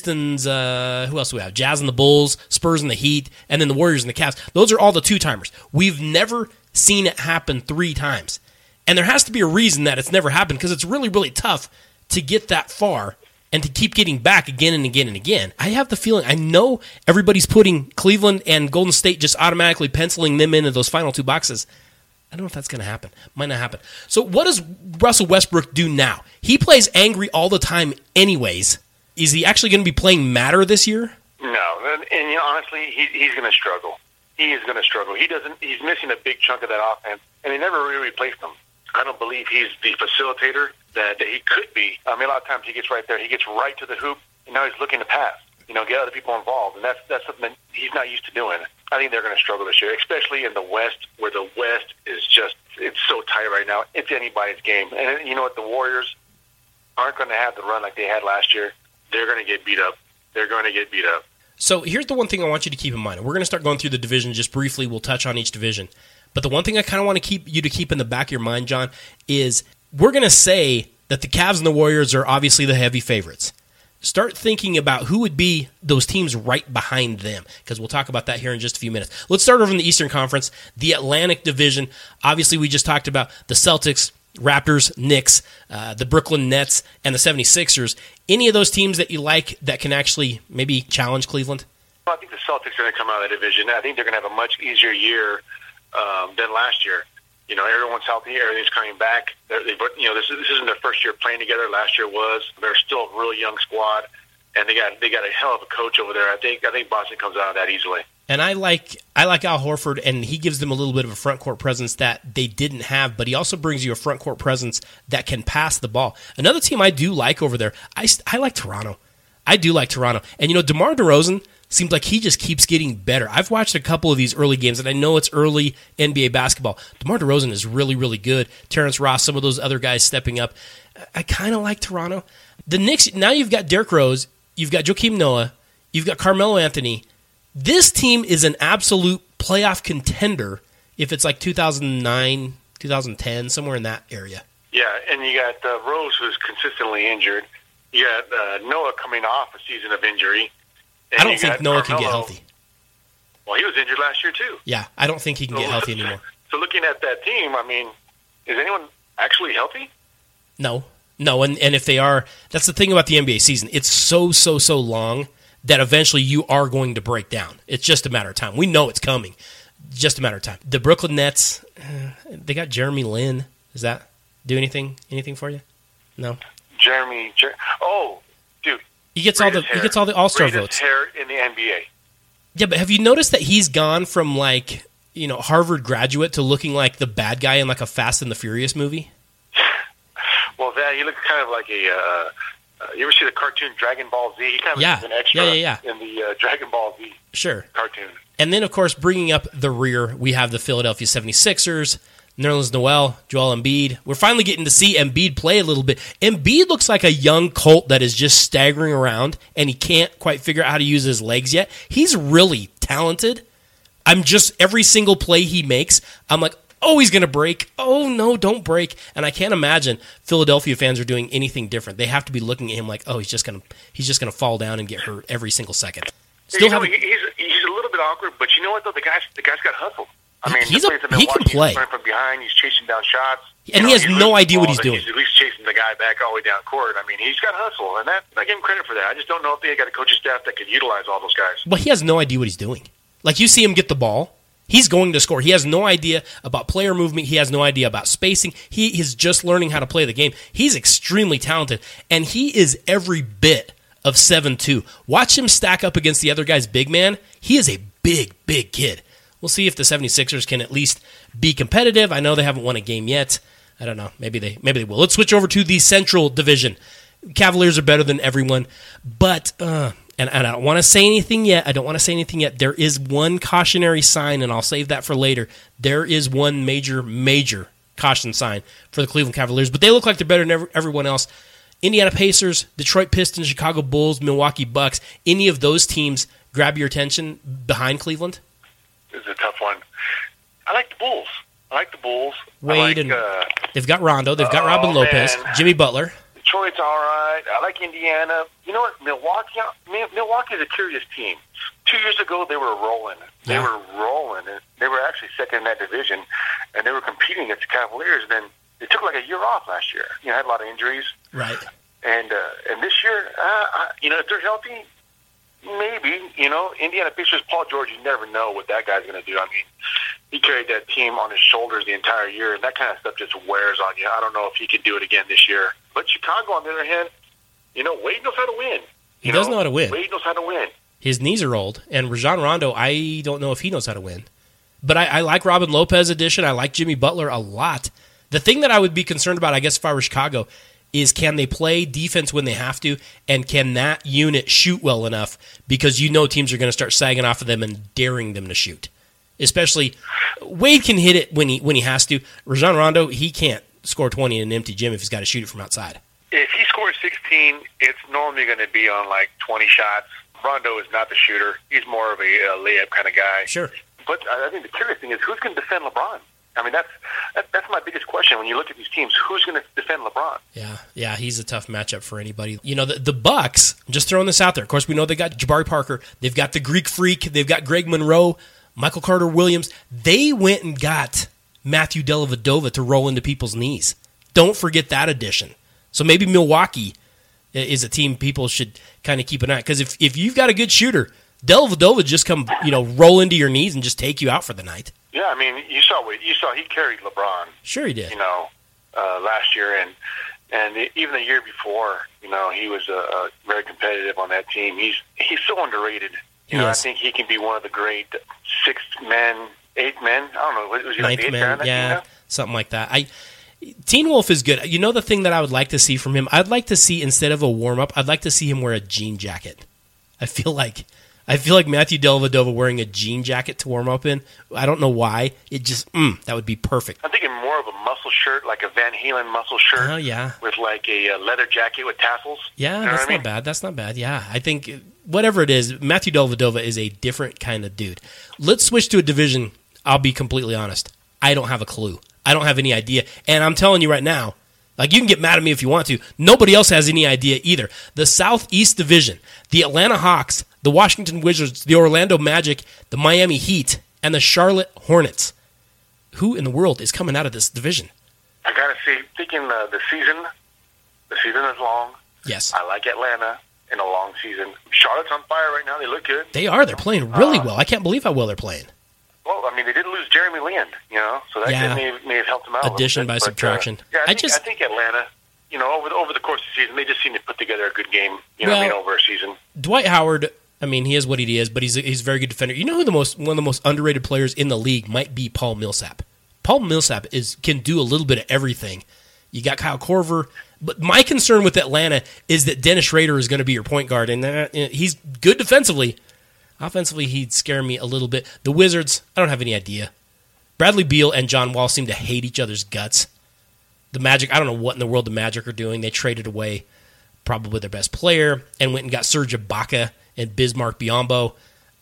who else do we have? Jazz and the Bulls, Spurs and the Heat, and then the Warriors and the Cavs. Those are all the two-timers. We've never seen it happen 3 times. And there has to be a reason that it's never happened because it's really, really tough to get that far and to keep getting back again and again and again. I have the feeling, I know everybody's putting Cleveland and Golden State just automatically penciling them into those final 2 boxes. I don't know if that's going to happen. Might not happen. So what does Russell Westbrook do now? He plays angry all the time anyways. Is he actually going to be playing madder this year? No. And honestly, he's going to struggle. He is going to struggle. He's missing a big chunk of that offense, and they never really replaced him. I don't believe he's the facilitator that he could be. I mean, a lot of times he gets right there. He gets right to the hoop, and now he's looking to pass. Get other people involved, and that's something that he's not used to doing. I think they're going to struggle this year, especially in the West, where the West is it's so tight right now. It's anybody's game. And you know what? The Warriors aren't going to have the run like they had last year. They're going to get beat up. So here's the one thing I want you to keep in mind. We're going to start going through the division just briefly. We'll touch on each division. But the one thing I kind of want to keep in the back of your mind, John, is we're going to say that the Cavs and the Warriors are obviously the heavy favorites. Start thinking about who would be those teams right behind them, because we'll talk about that here in just a few minutes. Let's start over in the Eastern Conference, the Atlantic Division. Obviously, we just talked about the Celtics, Raptors, Knicks, the Brooklyn Nets, and the 76ers. Any of those teams that you like that can actually maybe challenge Cleveland? Well, I think the Celtics are going to come out of the division. I think they're going to have a much easier year than last year. Everyone's healthy. Everything's coming back. This isn't their first year playing together. Last year was. They're still a really young squad, and they got a hell of a coach over there. I think Boston comes out of that easily. And I like Al Horford, and he gives them a little bit of a front court presence that they didn't have, but he also brings you a front court presence that can pass the ball. Another team I do like over there, I like Toronto. I do like Toronto. And, DeMar DeRozan seems like he just keeps getting better. I've watched a couple of these early games, and I know it's early NBA basketball. DeMar DeRozan is really, really good. Terrence Ross, some of those other guys stepping up. I kind of like Toronto. The Knicks, now you've got Derrick Rose, you've got Joakim Noah, you've got Carmelo Anthony. This team is an absolute playoff contender if it's like 2009, 2010, somewhere in that area. Yeah, and you got Rose, who's consistently injured. You got Noah coming off a season of injury. I don't think Noah can get healthy. Well, he was injured last year, too. Yeah, I don't think he can get healthy anymore. So looking at that team, I mean, is anyone actually healthy? No, and if they are, that's the thing about the NBA season. It's so long that eventually you are going to break down. It's just a matter of time. We know it's coming. Just a matter of time. The Brooklyn Nets, they got Jeremy Lin. Does that do anything for you? No. Dude. He gets all the All-Star votes. Hair in the NBA. Yeah, but have you noticed that he's gone from like, Harvard graduate to looking like the bad guy in like a Fast and the Furious movie? Well, he looks kind of like a. You ever see the cartoon Dragon Ball Z? He kind of is an extra in the Dragon Ball Z cartoon. And then, of course, bringing up the rear, we have the Philadelphia 76ers, Nerlens Noel, Joel Embiid. We're finally getting to see Embiid play a little bit. Embiid looks like a young colt that is just staggering around, and he can't quite figure out how to use his legs yet. He's really talented. Every single play he makes, I'm like, oh, he's going to break. Oh, no, don't break. And I can't imagine Philadelphia fans are doing anything different. They have to be looking at him like, oh, he's just going to fall down and get hurt every single second. He's a little bit awkward, but you know what, though? The guy's got hustle. I mean, he can play. He's running from behind. He's chasing down shots. And he has no idea what he's doing. He's at least chasing the guy back all the way down court. I mean, he's got hustle, and I give him credit for that. I just don't know if they got a coaching staff that could utilize all those guys. But he has no idea what he's doing. Like, you see him get the ball. He's going to score. He has no idea about player movement. He has no idea about spacing. He is just learning how to play the game. He's extremely talented, and he is every bit of 7'2". Watch him stack up against the other guy's big man. He is a big, big kid. We'll see if the 76ers can at least be competitive. I know they haven't won a game yet. I don't know. Maybe they will. Let's switch over to the Central Division. Cavaliers are better than everyone, but and I don't want to say anything yet. There is one cautionary sign, and I'll save that for later. There is one major caution sign for the Cleveland Cavaliers, but they look like they're better than everyone else. Indiana Pacers, Detroit Pistons, Chicago Bulls, Milwaukee Bucks, any of those teams grab your attention behind Cleveland? This is a tough one. I like the Bulls. They've got Rondo. They've got Robin Lopez, Jimmy Butler. Detroit's all right. I like Indiana. You know what? Milwaukee is a curious team. 2 years ago, they were rolling. They were rolling. They were actually second in that division, and they were competing against the Cavaliers. And then they took like a year off last year. Had a lot of injuries. Right. And this year, if they're healthy, maybe. Indiana Pacers, Paul George, you never know what that guy's going to do. I mean, he carried that team on his shoulders the entire year, and that kind of stuff just wears on you. I don't know if he can do it again this year. But Chicago, on the other hand, Wade knows how to win. He does know how to win. Wade knows how to win. His knees are old, and Rajon Rondo, I don't know if he knows how to win. But I like Robin Lopez addition. I like Jimmy Butler a lot. The thing that I would be concerned about, I guess, if I were Chicago, is can they play defense when they have to, and can that unit shoot well enough? Because teams are going to start sagging off of them and daring them to shoot. Especially, Wade can hit it when he has to. Rajon Rondo, he can't score 20 in an empty gym if he's got to shoot it from outside. If he scores 16, it's normally going to be on like 20 shots. Rondo is not the shooter. He's more of a layup kind of guy. Sure. But I think the curious thing is who's going to defend LeBron? I mean, that's my biggest question when you look at these teams. Who's going to defend LeBron? Yeah, he's a tough matchup for anybody. The Bucks, I'm just throwing this out there. Of course, we know they got Jabari Parker. They've got the Greek Freak. They've got Greg Monroe, Michael Carter-Williams. They went and got Matthew Dellavedova to roll into people's knees. Don't forget that addition. So maybe Milwaukee is a team people should kind of keep an eye on. Because if you've got a good shooter, Dellavedova just come roll into your knees and just take you out for the night. Yeah, I mean, you saw he carried LeBron. Sure he did. Last year and even the year before, he was very competitive on that team. He's so underrated. I think he can be one of the great 8 men. I don't know. Was he like 8th man? Yeah, something like that. Teen Wolf is good. The thing that I would like to see from him, I'd like to see, instead of a warm-up, I'd like to see him wear a jean jacket. I feel like Matthew Dellavedova wearing a jean jacket to warm up in. I don't know why. It just, that would be perfect. I'm thinking more of a muscle shirt, like a Van Halen muscle shirt. Oh, yeah. With like a leather jacket with tassels. Yeah, that's not bad. That's not bad. Yeah, I think whatever it is, Matthew Dellavedova is a different kind of dude. Let's switch to a division I'll be completely honest. I don't have a clue. I don't have any idea. And I'm telling you right now, like, you can get mad at me if you want to. Nobody else has any idea either. The Southeast Division, the Atlanta Hawks, the Washington Wizards, the Orlando Magic, the Miami Heat, and the Charlotte Hornets. Who in the world is coming out of this division? I got to say, thinking the season is long. Yes. I like Atlanta in a long season. Charlotte's on fire right now. They look good. They are. They're playing really well. I can't believe how well they're playing. Well, I mean, they did lose Jeremy Lin, so that may have helped them out. Addition by subtraction. I think Atlanta, over the course of the season, they just seem to put together a good game. Over a season. Dwight Howard, I mean, he is what he is, but he's a very good defender. You know who one of the most underrated players in the league might be? Paul Millsap. Paul Millsap can do a little bit of everything. You got Kyle Korver, but my concern with Atlanta is that Dennis Schrader is going to be your point guard, and he's good defensively. Offensively, he'd scare me a little bit. The Wizards, I don't have any idea. Bradley Beal and John Wall seem to hate each other's guts. The Magic, I don't know what in the world the Magic are doing. They traded away probably their best player and went and got Serge Ibaka and Bismarck Biyombo.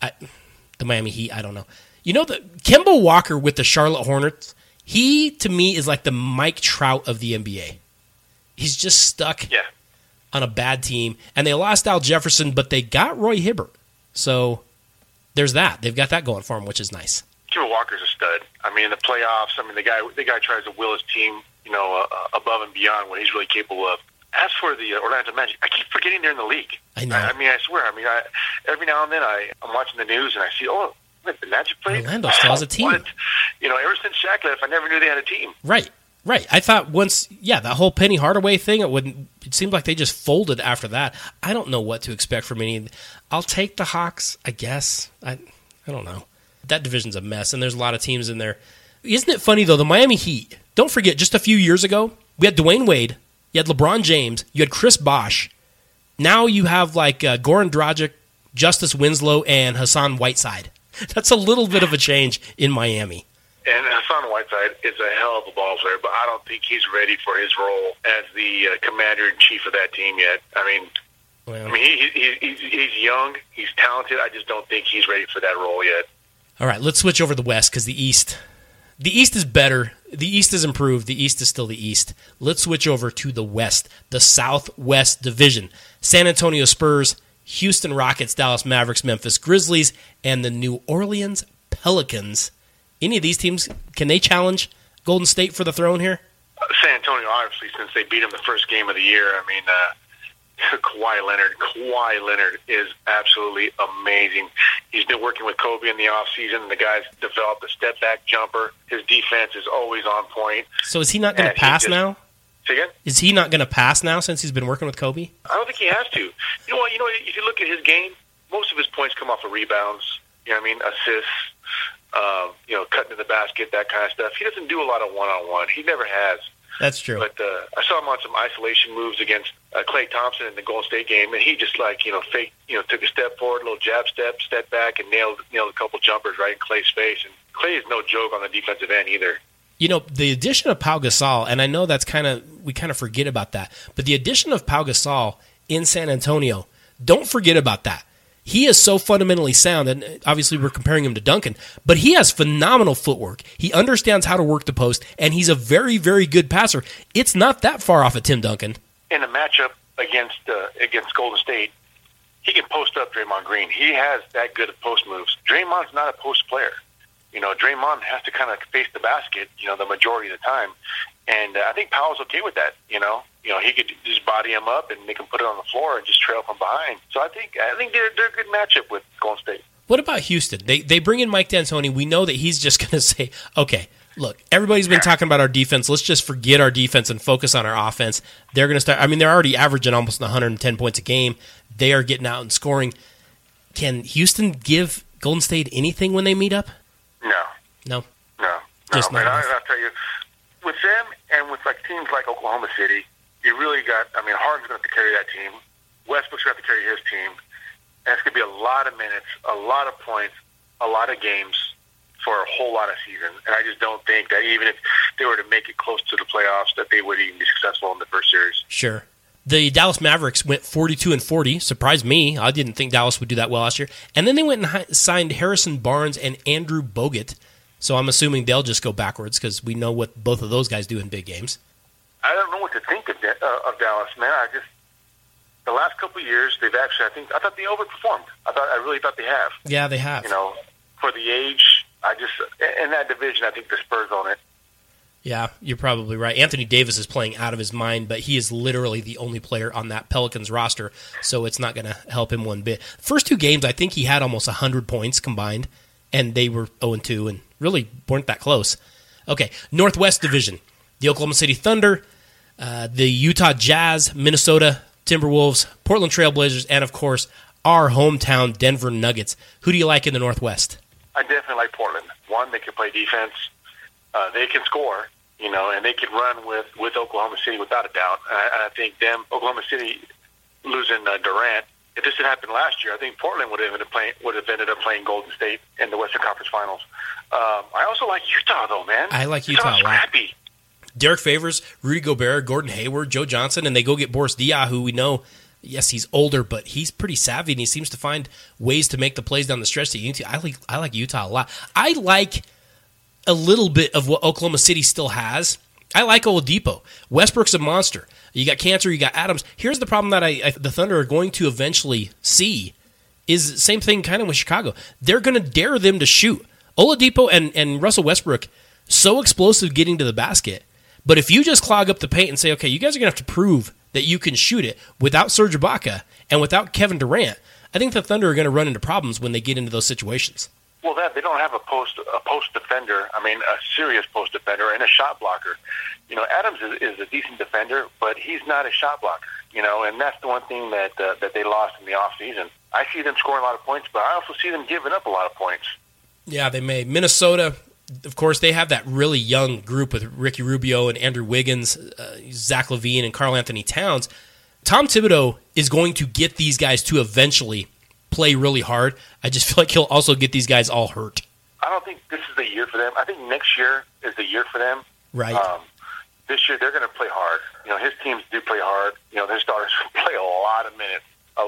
The Miami Heat, I don't know. The Kemba Walker with the Charlotte Hornets, he, to me, is like the Mike Trout of the NBA. He's just stuck on a bad team. And they lost Al Jefferson, but they got Roy Hibbert. So there's that. They've got that going for him, which is nice. Kemba Walker's a stud. I mean, in the playoffs, the guy tries to will his team, above and beyond what he's really capable of. As for the Orlando Magic, I keep forgetting they're in the league. I know. I swear. Every now and then I'm watching the news and I see, the Magic played? Orlando still has a team. What? Ever since Shaq left, I never knew they had a team. Right. I thought once, that whole Penny Hardaway thing, it seemed like they just folded after that. I don't know what to expect from any. I'll take the Hawks, I guess. I don't know. That division's a mess, and there's a lot of teams in there. Isn't it funny, though, the Miami Heat, don't forget, just a few years ago, we had Dwayne Wade, you had LeBron James, you had Chris Bosh. Now you have, Goran Dragic, Justice Winslow, and Hassan Whiteside. That's a little bit of a change in Miami. And Hassan Whiteside is a hell of a ball player, but I don't think he's ready for his role as the commander-in-chief of that team yet. He's young, he's talented. I just don't think he's ready for that role yet. All right, let's switch over to the West because the East is better. The East is improved. The East is still the East. Let's switch over to the West, the Southwest Division. San Antonio Spurs, Houston Rockets, Dallas Mavericks, Memphis Grizzlies, and the New Orleans Pelicans. Any of these teams, can they challenge Golden State for the throne here? San Antonio, obviously, since they beat them the first game of the year. Kawhi Leonard is absolutely amazing. He's been working with Kobe in the offseason. The guy's developed a step-back jumper. His defense is always on point. So is he not going to pass now? Say again? Is he not going to pass now since he's been working with Kobe? I don't think he has to. You know what? If you look at his game, most of his points come off of rebounds. Assists. Cutting to the basket, that kind of stuff. He doesn't do a lot of one-on-one. He never has. That's true. But I saw him on some isolation moves against Klay Thompson in the Golden State game, and he just fake, took a step forward, a little jab step back, and nailed a couple jumpers right in Klay's face. And Klay is no joke on the defensive end either. The addition of Pau Gasol, and I know we kind of forget about that, but the addition of Pau Gasol in San Antonio, don't forget about that. He is so fundamentally sound, and obviously we're comparing him to Duncan, but he has phenomenal footwork. He understands how to work the post, and he's a very, very good passer. It's not that far off of Tim Duncan. In a matchup against Golden State, he can post up Draymond Green. He has that good of post moves. Draymond's not a post player. Draymond has to kind of face the basket, the majority of the time. And I think Powell's okay with that, he could just body him up and they can put it on the floor and just trail from behind. So I think they're a good matchup with Golden State. What about Houston? They bring in Mike D'Antoni. We know that he's just going to say, okay, look, everybody's been talking about our defense. Let's just forget our defense and focus on our offense. They're going to start. They're already averaging almost 110 points a game. They are getting out and scoring. Can Houston give Golden State anything when they meet up? No. Just not enough. I'll tell you, with them and with teams like Oklahoma City, you really got. Harden's going to have to carry that team. Westbrook's going to have to carry his team, and it's going to be a lot of minutes, a lot of points, a lot of games for a whole lot of season. And I just don't think that even if they were to make it close to the playoffs, that they would even be successful in the first series. Sure. The Dallas Mavericks went 42-40. Surprised me. I didn't think Dallas would do that well last year. And then they went and signed Harrison Barnes and Andrew Bogut. So I'm assuming they'll just go backwards because we know what both of those guys do in big games. I don't know what to think of Dallas, man. The last couple of years, they've actually, I thought they overperformed. I really thought they have. Yeah, they have. For the age, in that division, I think the Spurs own it. Yeah, you're probably right. Anthony Davis is playing out of his mind, but he is literally the only player on that Pelicans roster, so it's not going to help him one bit. First 2 games, I think he had almost 100 points combined, and they were 0-2 and really weren't that close. Okay, Northwest Division. The Oklahoma City Thunder, the Utah Jazz, Minnesota Timberwolves, Portland Trailblazers, and, of course, our hometown Denver Nuggets. Who do you like in the Northwest? I definitely like Portland. One, they can play defense. They can score, and they can run with Oklahoma City without a doubt. I think Oklahoma City losing Durant, if this had happened last year, I think Portland would have ended up playing Golden State in the Western Conference Finals. I also like Utah, though, man. I like Utah a lot. Derek Favors, Rudy Gobert, Gordon Hayward, Joe Johnson, and they go get Boris Diaw, who we know, yes, he's older, but he's pretty savvy, and he seems to find ways to make the plays down the stretch to Utah. I like Utah a lot. I like a little bit of what Oklahoma City still has. I like Oladipo. Westbrook's a monster. You got Cantor, you got Adams. Here's the problem that the Thunder are going to eventually see is the same thing kind of with Chicago. They're going to dare them to shoot. Oladipo and Russell Westbrook, so explosive getting to the basket. But if you just clog up the paint and say, okay, you guys are going to have to prove that you can shoot it without Serge Ibaka and without Kevin Durant, I think the Thunder are going to run into problems when they get into those situations. Well, they don't have a post defender. I mean, a serious post defender and a shot blocker. Adams is a decent defender, but he's not a shot blocker. And that's the one thing that they lost in the offseason. I see them scoring a lot of points, but I also see them giving up a lot of points. Yeah, they may. Minnesota, of course, they have that really young group with Ricky Rubio and Andrew Wiggins, Zach LaVine, and Karl Anthony Towns. Tom Thibodeau is going to get these guys to eventually play really hard. I just feel like he'll also get these guys all hurt. I don't think this is the year for them. I think next year is the year for them. Right. This year they're going to play hard. His teams do play hard. Their starters play a lot of minutes.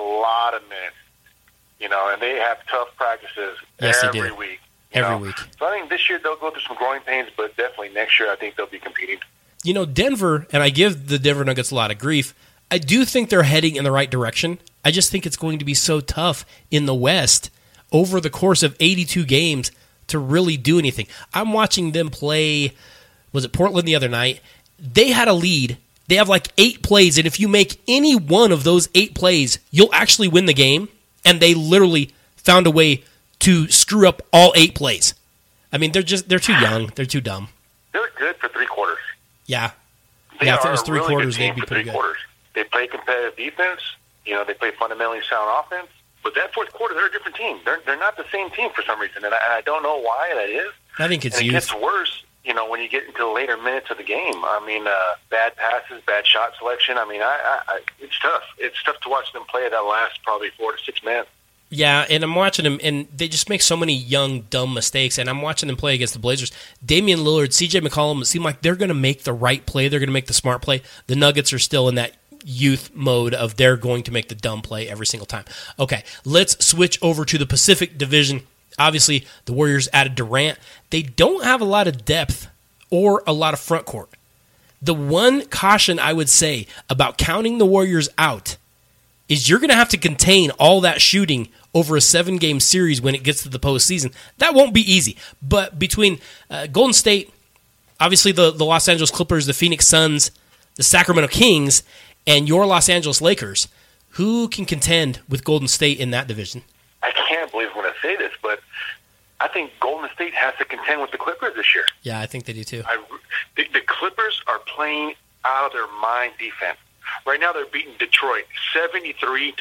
And they have tough practices every week. Every week. So I think this year they'll go through some growing pains, but definitely next year I think they'll be competing. Denver, and I give the Denver Nuggets a lot of grief, I do think they're heading in the right direction. I just think it's going to be so tough in the West over the course of 82 games to really do anything. I'm watching them play, was it Portland the other night? They had a lead. They have like 8 plays, and if you make any one of those 8 plays, you'll actually win the game, and they literally found a way to screw up all 8 plays. I mean, they're too young. They're too dumb. They're good for 3 quarters. Yeah. If it was 3 quarters, they'd be pretty good. Quarters. They play competitive defense. They play fundamentally sound offense. But that fourth quarter, they're a different team. They're not the same team for some reason, and I don't know why that is. I think it's youth. It gets worse, when you get into the later minutes of the game. I mean, bad passes, bad shot selection. I mean, it's tough. It's tough to watch them play that last probably 4 to 6 minutes. Yeah, and I'm watching them, and they just make so many young, dumb mistakes, and I'm watching them play against the Blazers. Damian Lillard, CJ McCollum, it seem like they're going to make the right play. They're going to make the smart play. The Nuggets are still in that youth mode of they're going to make the dumb play every single time. Okay, let's switch over to the Pacific Division. Obviously, the Warriors added Durant. They don't have a lot of depth or a lot of front court. The one caution I would say about counting the Warriors out is you're going to have to contain all that shooting over a 7-game series when it gets to the postseason. That won't be easy. But between Golden State, obviously the Los Angeles Clippers, the Phoenix Suns, the Sacramento Kings, and your Los Angeles Lakers, who can contend with Golden State in that division? I can't believe I'm going to say this, but I think Golden State has to contend with the Clippers this year. Yeah, I think they do too. The Clippers are playing out of their mind defense. Right now they're beating Detroit 73-37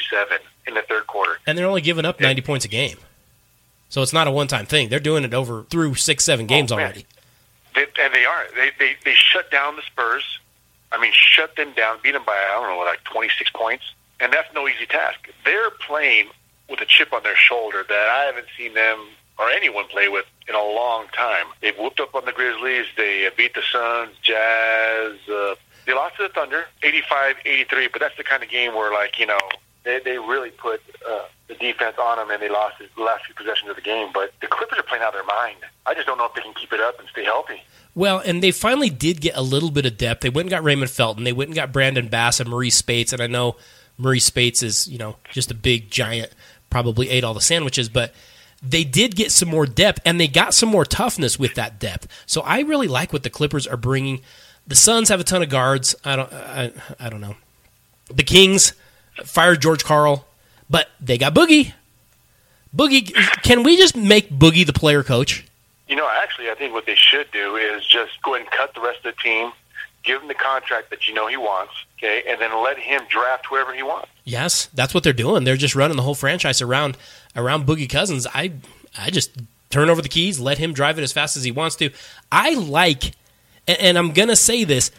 in the third quarter. And they're only giving up 90 points a game. So it's not a one-time thing. They're doing it through 6-7 games already. And they are. They shut down the Spurs. I mean, shut them down, beat them by, 26 points. And that's no easy task. They're playing with a chip on their shoulder that I haven't seen them or anyone play with in a long time. They've whooped up on the Grizzlies. They beat the Suns, Jazz. They lost to the Thunder, 85-83, but that's the kind of game where, They really put the defense on them, and they lost the last few possessions of the game. But the Clippers are playing out of their mind. I just don't know if they can keep it up and stay healthy. Well, and they finally did get a little bit of depth. They went and got Raymond Felton. They went and got Brandon Bass and Maurice Spates. And I know Maurice Spates is, just a big giant, probably ate all the sandwiches. But they did get some more depth, and they got some more toughness with that depth. So I really like what the Clippers are bringing. The Suns have a ton of guards. I don't know. The Kings fired George Karl, but they got Boogie. Boogie, can we just make Boogie the player coach? Actually, I think what they should do is just go ahead and cut the rest of the team, give him the contract that he wants, okay, and then let him draft whoever he wants. Yes, that's what they're doing. They're just running the whole franchise around Boogie Cousins. I just turn over the keys, let him drive it as fast as he wants to. I like, and I'm going to say this,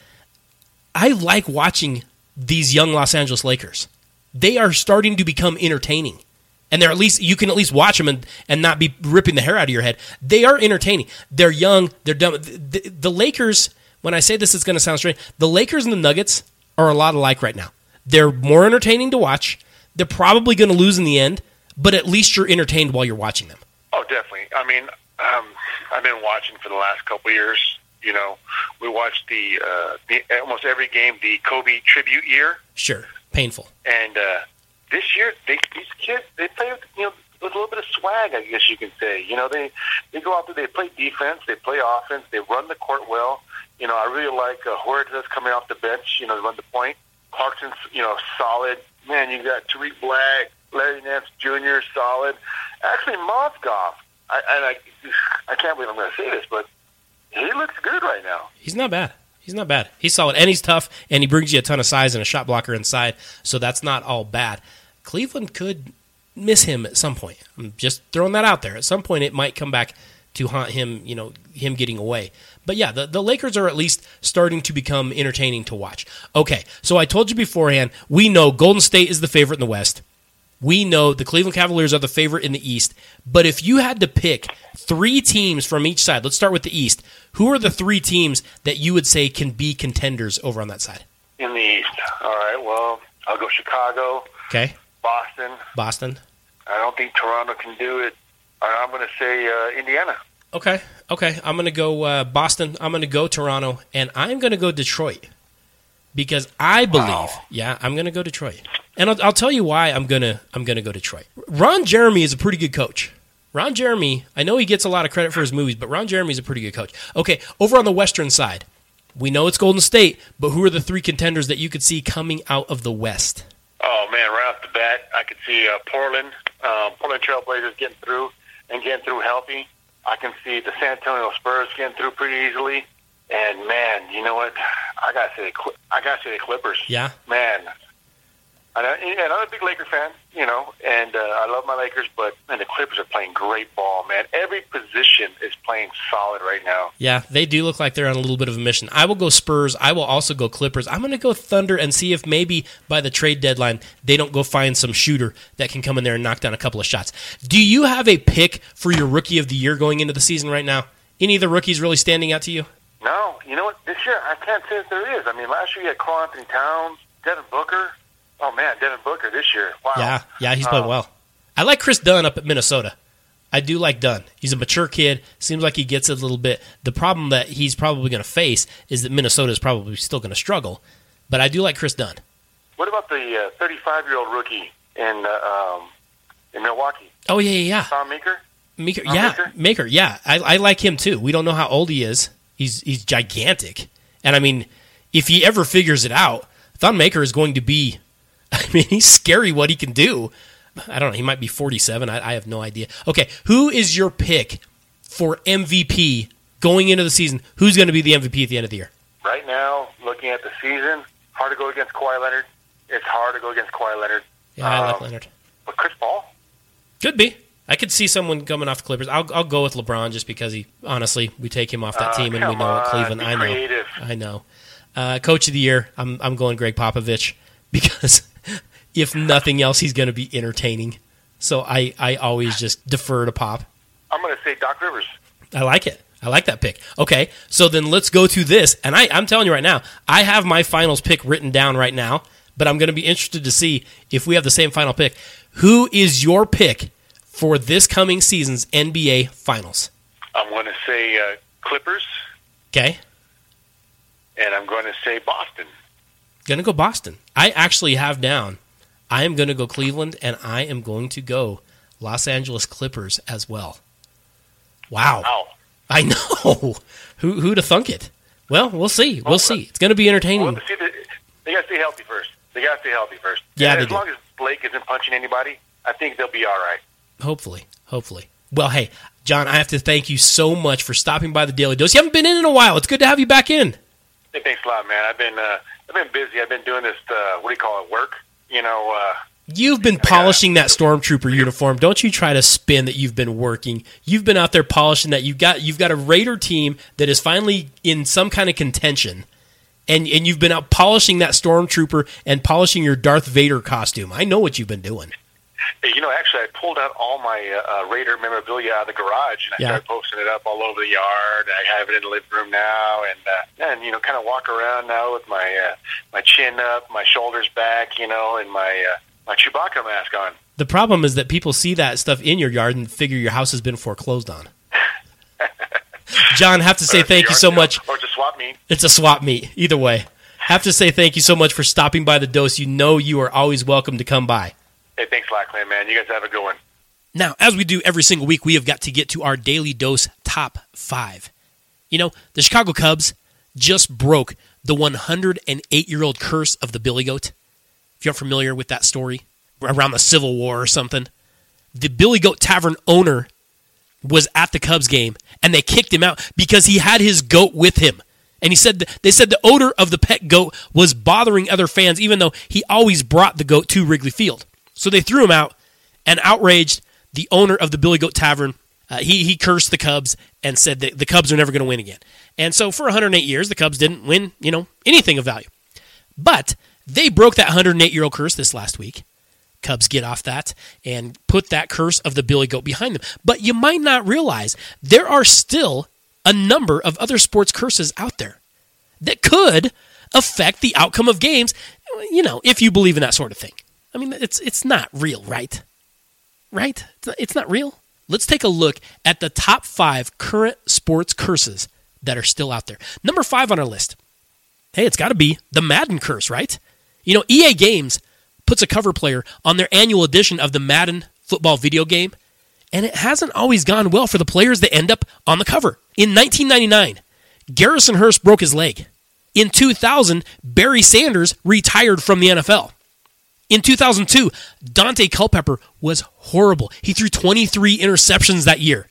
I like watching these young Los Angeles Lakers. They are starting to become entertaining. And they're you can at least watch them and not be ripping the hair out of your head. They are entertaining. They're young. They're dumb. The Lakers, when I say this, it's going to sound strange. The Lakers and the Nuggets are a lot alike right now. They're more entertaining to watch. They're probably going to lose in the end, but at least you're entertained while you're watching them. Oh, definitely. I mean, I've been watching for the last couple of years. We watched the almost every game, the Kobe tribute year. Sure, painful. And this year, these kids, they play with, with a little bit of swag, I guess you can say. They go out there, they play defense, they play offense, they run the court well. I really like Huertas coming off the bench, run the point. Clarkson's, solid. Man, you got Tariq Black, Larry Nance Jr., solid. Actually, Mozgov, I can't believe I'm going to say this, but he looks good right now. He's not bad. He's solid, and he's tough, and he brings you a ton of size and a shot blocker inside, so that's not all bad. Cleveland could miss him at some point. I'm just throwing that out there. At some point, it might come back to haunt him, him getting away. But yeah, the Lakers are at least starting to become entertaining to watch. Okay, so I told you beforehand, we know Golden State is the favorite in the West. We know the Cleveland Cavaliers are the favorite in the East. But if you had to pick 3 teams from each side, let's start with the East. Who are the 3 teams that you would say can be contenders over on that side? In the East. All right, well, I'll go Chicago. Okay. Boston. I don't think Toronto can do it. I'm going to say Indiana. Okay. I'm going to go Boston. I'm going to go Toronto. And I'm going to go Detroit. Because I believe, I'm going to go Detroit. And I'll tell you why I'm going to go Detroit. Ron Jeremy is a pretty good coach. Ron Jeremy, I know he gets a lot of credit for his movies, but Ron Jeremy is a pretty good coach. Okay, over on the Western side, we know it's Golden State, but who are the 3 contenders that you could see coming out of the West? Oh, man, right off the bat, I could see Portland Trail Blazers getting through healthy. I can see the San Antonio Spurs getting through pretty easily. And, man, you know what? I got to say the Clippers. Yeah. Man. I'm a big Laker fan, and I love my Lakers, but, man, the Clippers are playing great ball, man. Every position is playing solid right now. Yeah, they do look like they're on a little bit of a mission. I will go Spurs. I will also go Clippers. I'm going to go Thunder and see if maybe by the trade deadline they don't go find some shooter that can come in there and knock down a couple of shots. Do you have a pick for your Rookie of the Year going into the season right now? Any of the rookies really standing out to you? No. You know what? This year, I can't say if there is. I mean, last year you had Karl Anthony Towns, Devin Booker. Oh, man, Devin Booker this year. Wow. Yeah, he's playing well. I like Chris Dunn up at Minnesota. I do like Dunn. He's a mature kid. Seems like he gets it a little bit. The problem that he's probably going to face is that Minnesota is probably still going to struggle. But I do like Chris Dunn. What about the 35-year-old rookie in Milwaukee? Oh, yeah. Tom Maker? Maker, yeah. I like him, too. We don't know how old he is. He's gigantic. And, I mean, if he ever figures it out, Thon Maker is going to be... I mean, he's scary what he can do. I don't know. He might be 47. I have no idea. Okay, who is your pick for MVP going into the season? Who's going to be the MVP at the end of the year? Right now, looking at the season, hard to go against Kawhi Leonard. It's hard to go against Kawhi Leonard. Yeah, I like Leonard. But Chris Paul? Could be. I could see someone coming off the Clippers. I'll go with LeBron just because we take him off that team and we know what Cleveland. I know. Coach of the year, I'm going Greg Popovich because if nothing else, he's going to be entertaining. So I always just defer to Pop. I'm going to say Doc Rivers. I like it. I like that pick. Okay, so then let's go to this. And I'm telling you right now, I have my finals pick written down right now, but I'm going to be interested to see if we have the same final pick. Who is your pick for this coming season's NBA Finals? I'm going to say Clippers. Okay. And I'm going to say Boston. Going to go Boston. I actually have down, I am going to go Cleveland, and I am going to go Los Angeles Clippers as well. Wow. I know. Who'd have thunk it? Well, we'll see. We'll see. It's going to be entertaining. Well, they got to stay healthy first. Yeah, and as long as Blake isn't punching anybody, I think they'll be all right. Hopefully. Well, hey, John, I have to thank you so much for stopping by the Daily Dose. You haven't been in a while. It's good to have you back in. Hey, thanks a lot, man. I've been busy. I've been doing this, work? You've been polishing that Stormtrooper uniform. Don't you try to spin that you've been working. You've been out there polishing that. You've got a Raider team that is finally in some kind of contention, and you've been out polishing that Stormtrooper and polishing your Darth Vader costume. I know what you've been doing. Hey, actually, I pulled out all my Raider memorabilia out of the garage, and I started posting it up all over the yard. I have it in the living room now, and kind of walk around now with my chin up, my shoulders back, and my Chewbacca mask on. The problem is that people see that stuff in your yard and figure your house has been foreclosed on. John, have to say thank you so much. Or it's a swap meet. It's a swap meet. Either way. Have to say thank you so much for stopping by the Dose. You are always welcome to come by. Hey, thanks a lot, Clint, man. You guys have a good one. Now, as we do every single week, we have got to get to our Daily Dose Top 5. The Chicago Cubs just broke the 108-year-old curse of the Billy Goat. If you're familiar with that story, around the Civil War or something, the Billy Goat Tavern owner was at the Cubs game, and they kicked him out because he had his goat with him. And they said the odor of the pet goat was bothering other fans, even though he always brought the goat to Wrigley Field. So they threw him out, and outraged, the owner of the Billy Goat Tavern, he cursed the Cubs and said that the Cubs are never going to win again. And so for 108 years, the Cubs didn't win, anything of value. But they broke that 108-year-old curse this last week. Cubs get off that and put that curse of the Billy Goat behind them. But you might not realize there are still a number of other sports curses out there that could affect the outcome of games, if you believe in that sort of thing. I mean, it's not real, right? Right? It's not real. Let's take a look at the top 5 current sports curses that are still out there. Number 5 on our list. Hey, it's got to be the Madden curse, right? EA Games puts a cover player on their annual edition of the Madden football video game, and it hasn't always gone well for the players that end up on the cover. In 1999, Garrison Hearst broke his leg. In 2000, Barry Sanders retired from the NFL. In 2002, Dante Culpepper was horrible. He threw 23 interceptions that year.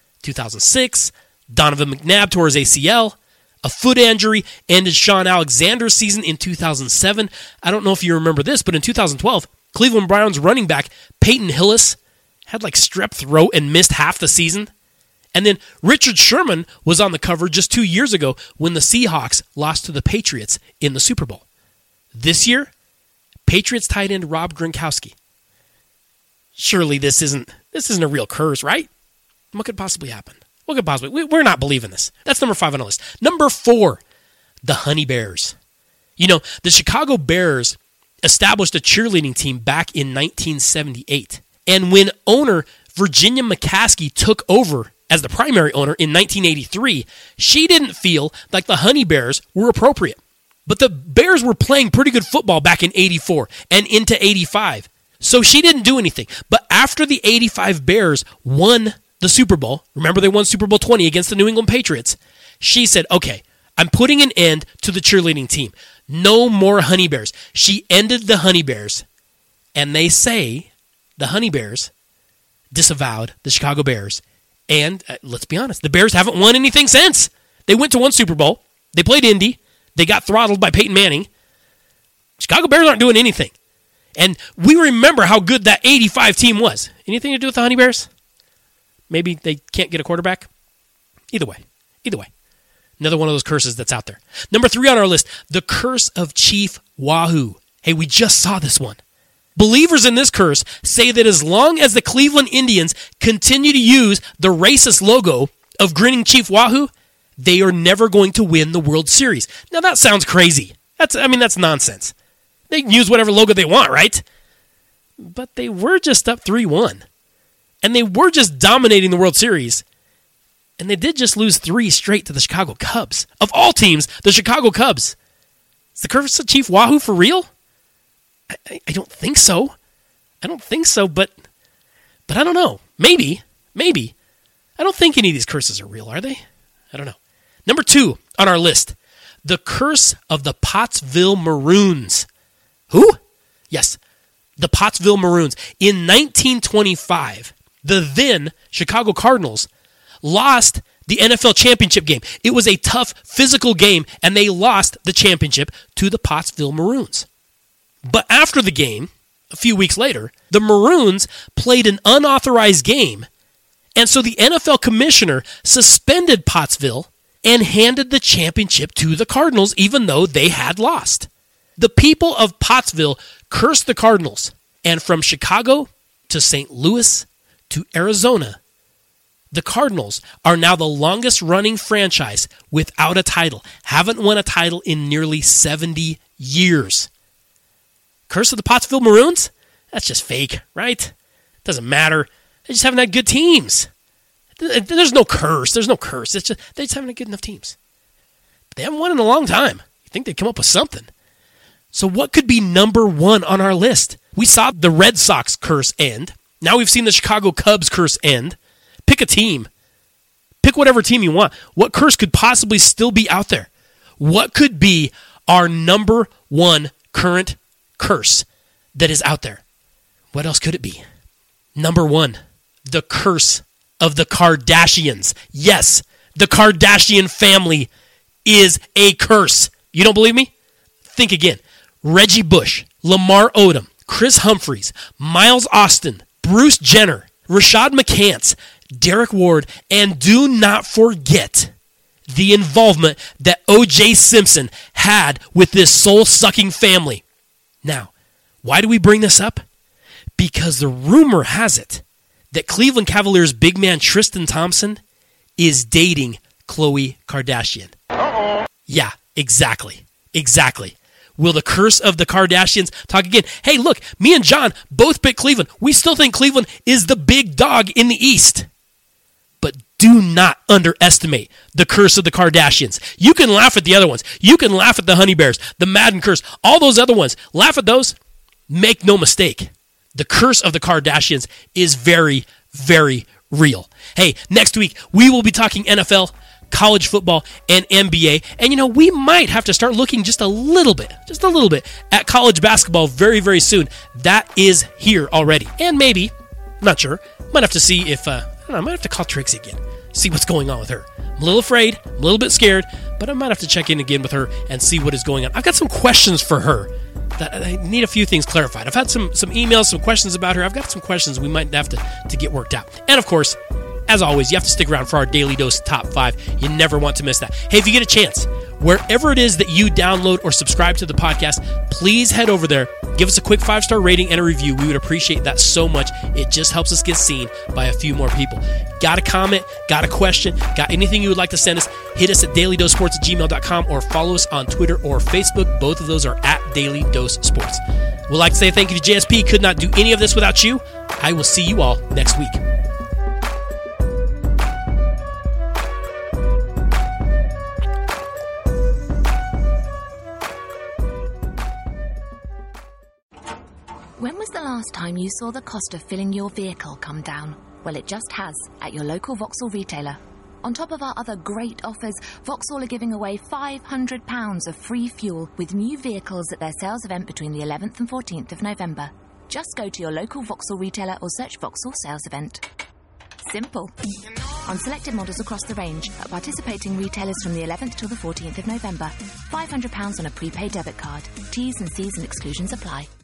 2006, Donovan McNabb tore his ACL. A foot injury ended Sean Alexander's season in 2007. I don't know if you remember this, but in 2012, Cleveland Browns running back Peyton Hillis had strep throat and missed half the season. And then Richard Sherman was on the cover just 2 years ago when the Seahawks lost to the Patriots in the Super Bowl. This year, Patriots tight end Rob Gronkowski. Surely this isn't a real curse, right? What could possibly happen? What could possibly? We're not believing this. That's number 5 on the list. Number 4, the Honey Bears. The Chicago Bears established a cheerleading team back in 1978. And when owner Virginia McCaskey took over as the primary owner in 1983, she didn't feel like the Honey Bears were appropriate. But the Bears were playing pretty good football back in 84 and into 85. So she didn't do anything. But after the 85 Bears won the Super Bowl, remember they won Super Bowl 20 against the New England Patriots, she said, okay, I'm putting an end to the cheerleading team. No more Honey Bears. She ended the Honey Bears. And they say the Honey Bears disavowed the Chicago Bears. And let's be honest, the Bears haven't won anything since. They went to one Super Bowl. They played Indy. They got throttled by Peyton Manning. Chicago Bears aren't doing anything. And we remember how good that 85 team was. Anything to do with the Honey Bears? Maybe they can't get a quarterback? Either way. Another one of those curses that's out there. Number 3 on our list, the curse of Chief Wahoo. Hey, we just saw this one. Believers in this curse say that as long as the Cleveland Indians continue to use the racist logo of grinning Chief Wahoo, they are never going to win the World Series. Now, that sounds crazy. That's nonsense. They can use whatever logo they want, right? But they were just up 3-1. And they were just dominating the World Series. And they did just lose 3 straight to the Chicago Cubs. Of all teams, the Chicago Cubs. Is the Curse of Chief Wahoo for real? I don't think so. I don't think so, but I don't know. Maybe. I don't think any of these curses are real, are they? I don't know. Number 2 on our list, the Curse of the Pottsville Maroons. Who? Yes, the Pottsville Maroons. In 1925, the then Chicago Cardinals lost the NFL championship game. It was a tough physical game, and they lost the championship to the Pottsville Maroons. But after the game, a few weeks later, the Maroons played an unauthorized game, and so the NFL commissioner suspended Pottsville and handed the championship to the Cardinals, even though they had lost. The people of Pottsville cursed the Cardinals, and from Chicago to St. Louis to Arizona, the Cardinals are now the longest-running franchise without a title. Haven't won a title in nearly 70 years. Curse of the Pottsville Maroons? That's just fake, right? Doesn't matter. They just haven't had good teams. There's no curse. It's just they just haven't had good enough teams. But they haven't won in a long time. You think they'd come up with something. So what could be number 1 on our list? We saw the Red Sox curse end. Now we've seen the Chicago Cubs curse end. Pick a team. Pick whatever team you want. What curse could possibly still be out there? What could be our number 1 current curse that is out there? What else could it be? Number 1, the curse of the Kardashians. Yes, the Kardashian family is a curse. You don't believe me? Think again. Reggie Bush, Lamar Odom, Chris Humphries, Miles Austin, Bruce Jenner, Rashad McCants, Derek Ward, and do not forget the involvement that O.J. Simpson had with this soul-sucking family. Now, why do we bring this up? Because the rumor has it that Cleveland Cavaliers big man Tristan Thompson is dating Khloe Kardashian. Uh-oh. Yeah, exactly. Will the curse of the Kardashians talk again? Hey, look, me and John both picked Cleveland. We still think Cleveland is the big dog in the East. But do not underestimate the curse of the Kardashians. You can laugh at the other ones. You can laugh at the Honey Bears, the Madden curse, all those other ones. Laugh at those. Make no mistake. The curse of the Kardashians is very, very real. Hey, next week we will be talking NFL, college football, and NBA. And we might have to start looking just a little bit at college basketball very, very soon. That is here already. And maybe, I'm not sure, might have to see if, I might have to call Trixie again, see what's going on with her. I'm a little afraid, I'm a little bit scared, but I might have to check in again with her and see what is going on. I've got some questions for her that I need a few things clarified. I've had some emails, some questions about her. I've got some questions we might have to get worked out. And of course, as always, you have to stick around for our Daily Dose Top 5. You never want to miss that. Hey, if you get a chance, wherever it is that you download or subscribe to the podcast, please head over there. Give us a quick 5-star rating and a review. We would appreciate that so much. It just helps us get seen by a few more people. Got a comment? Got a question? Got anything you would like to send us? Hit us at dailydosesports@gmail.com or follow us on Twitter or Facebook. Both of those are at Daily Dose Sports. We'd like to say thank you to JSP. Could not do any of this without you. I will see you all next week. When was the last time you saw the cost of filling your vehicle come down? Well, it just has at your local Vauxhall retailer. On top of our other great offers, Vauxhall are giving away £500 of free fuel with new vehicles at their sales event between the 11th and 14th of November. Just go to your local Vauxhall retailer or search Vauxhall sales event. Simple. On selected models across the range at participating retailers from the 11th till the 14th of November. £500 on a prepaid debit card. T's and C's and exclusions apply.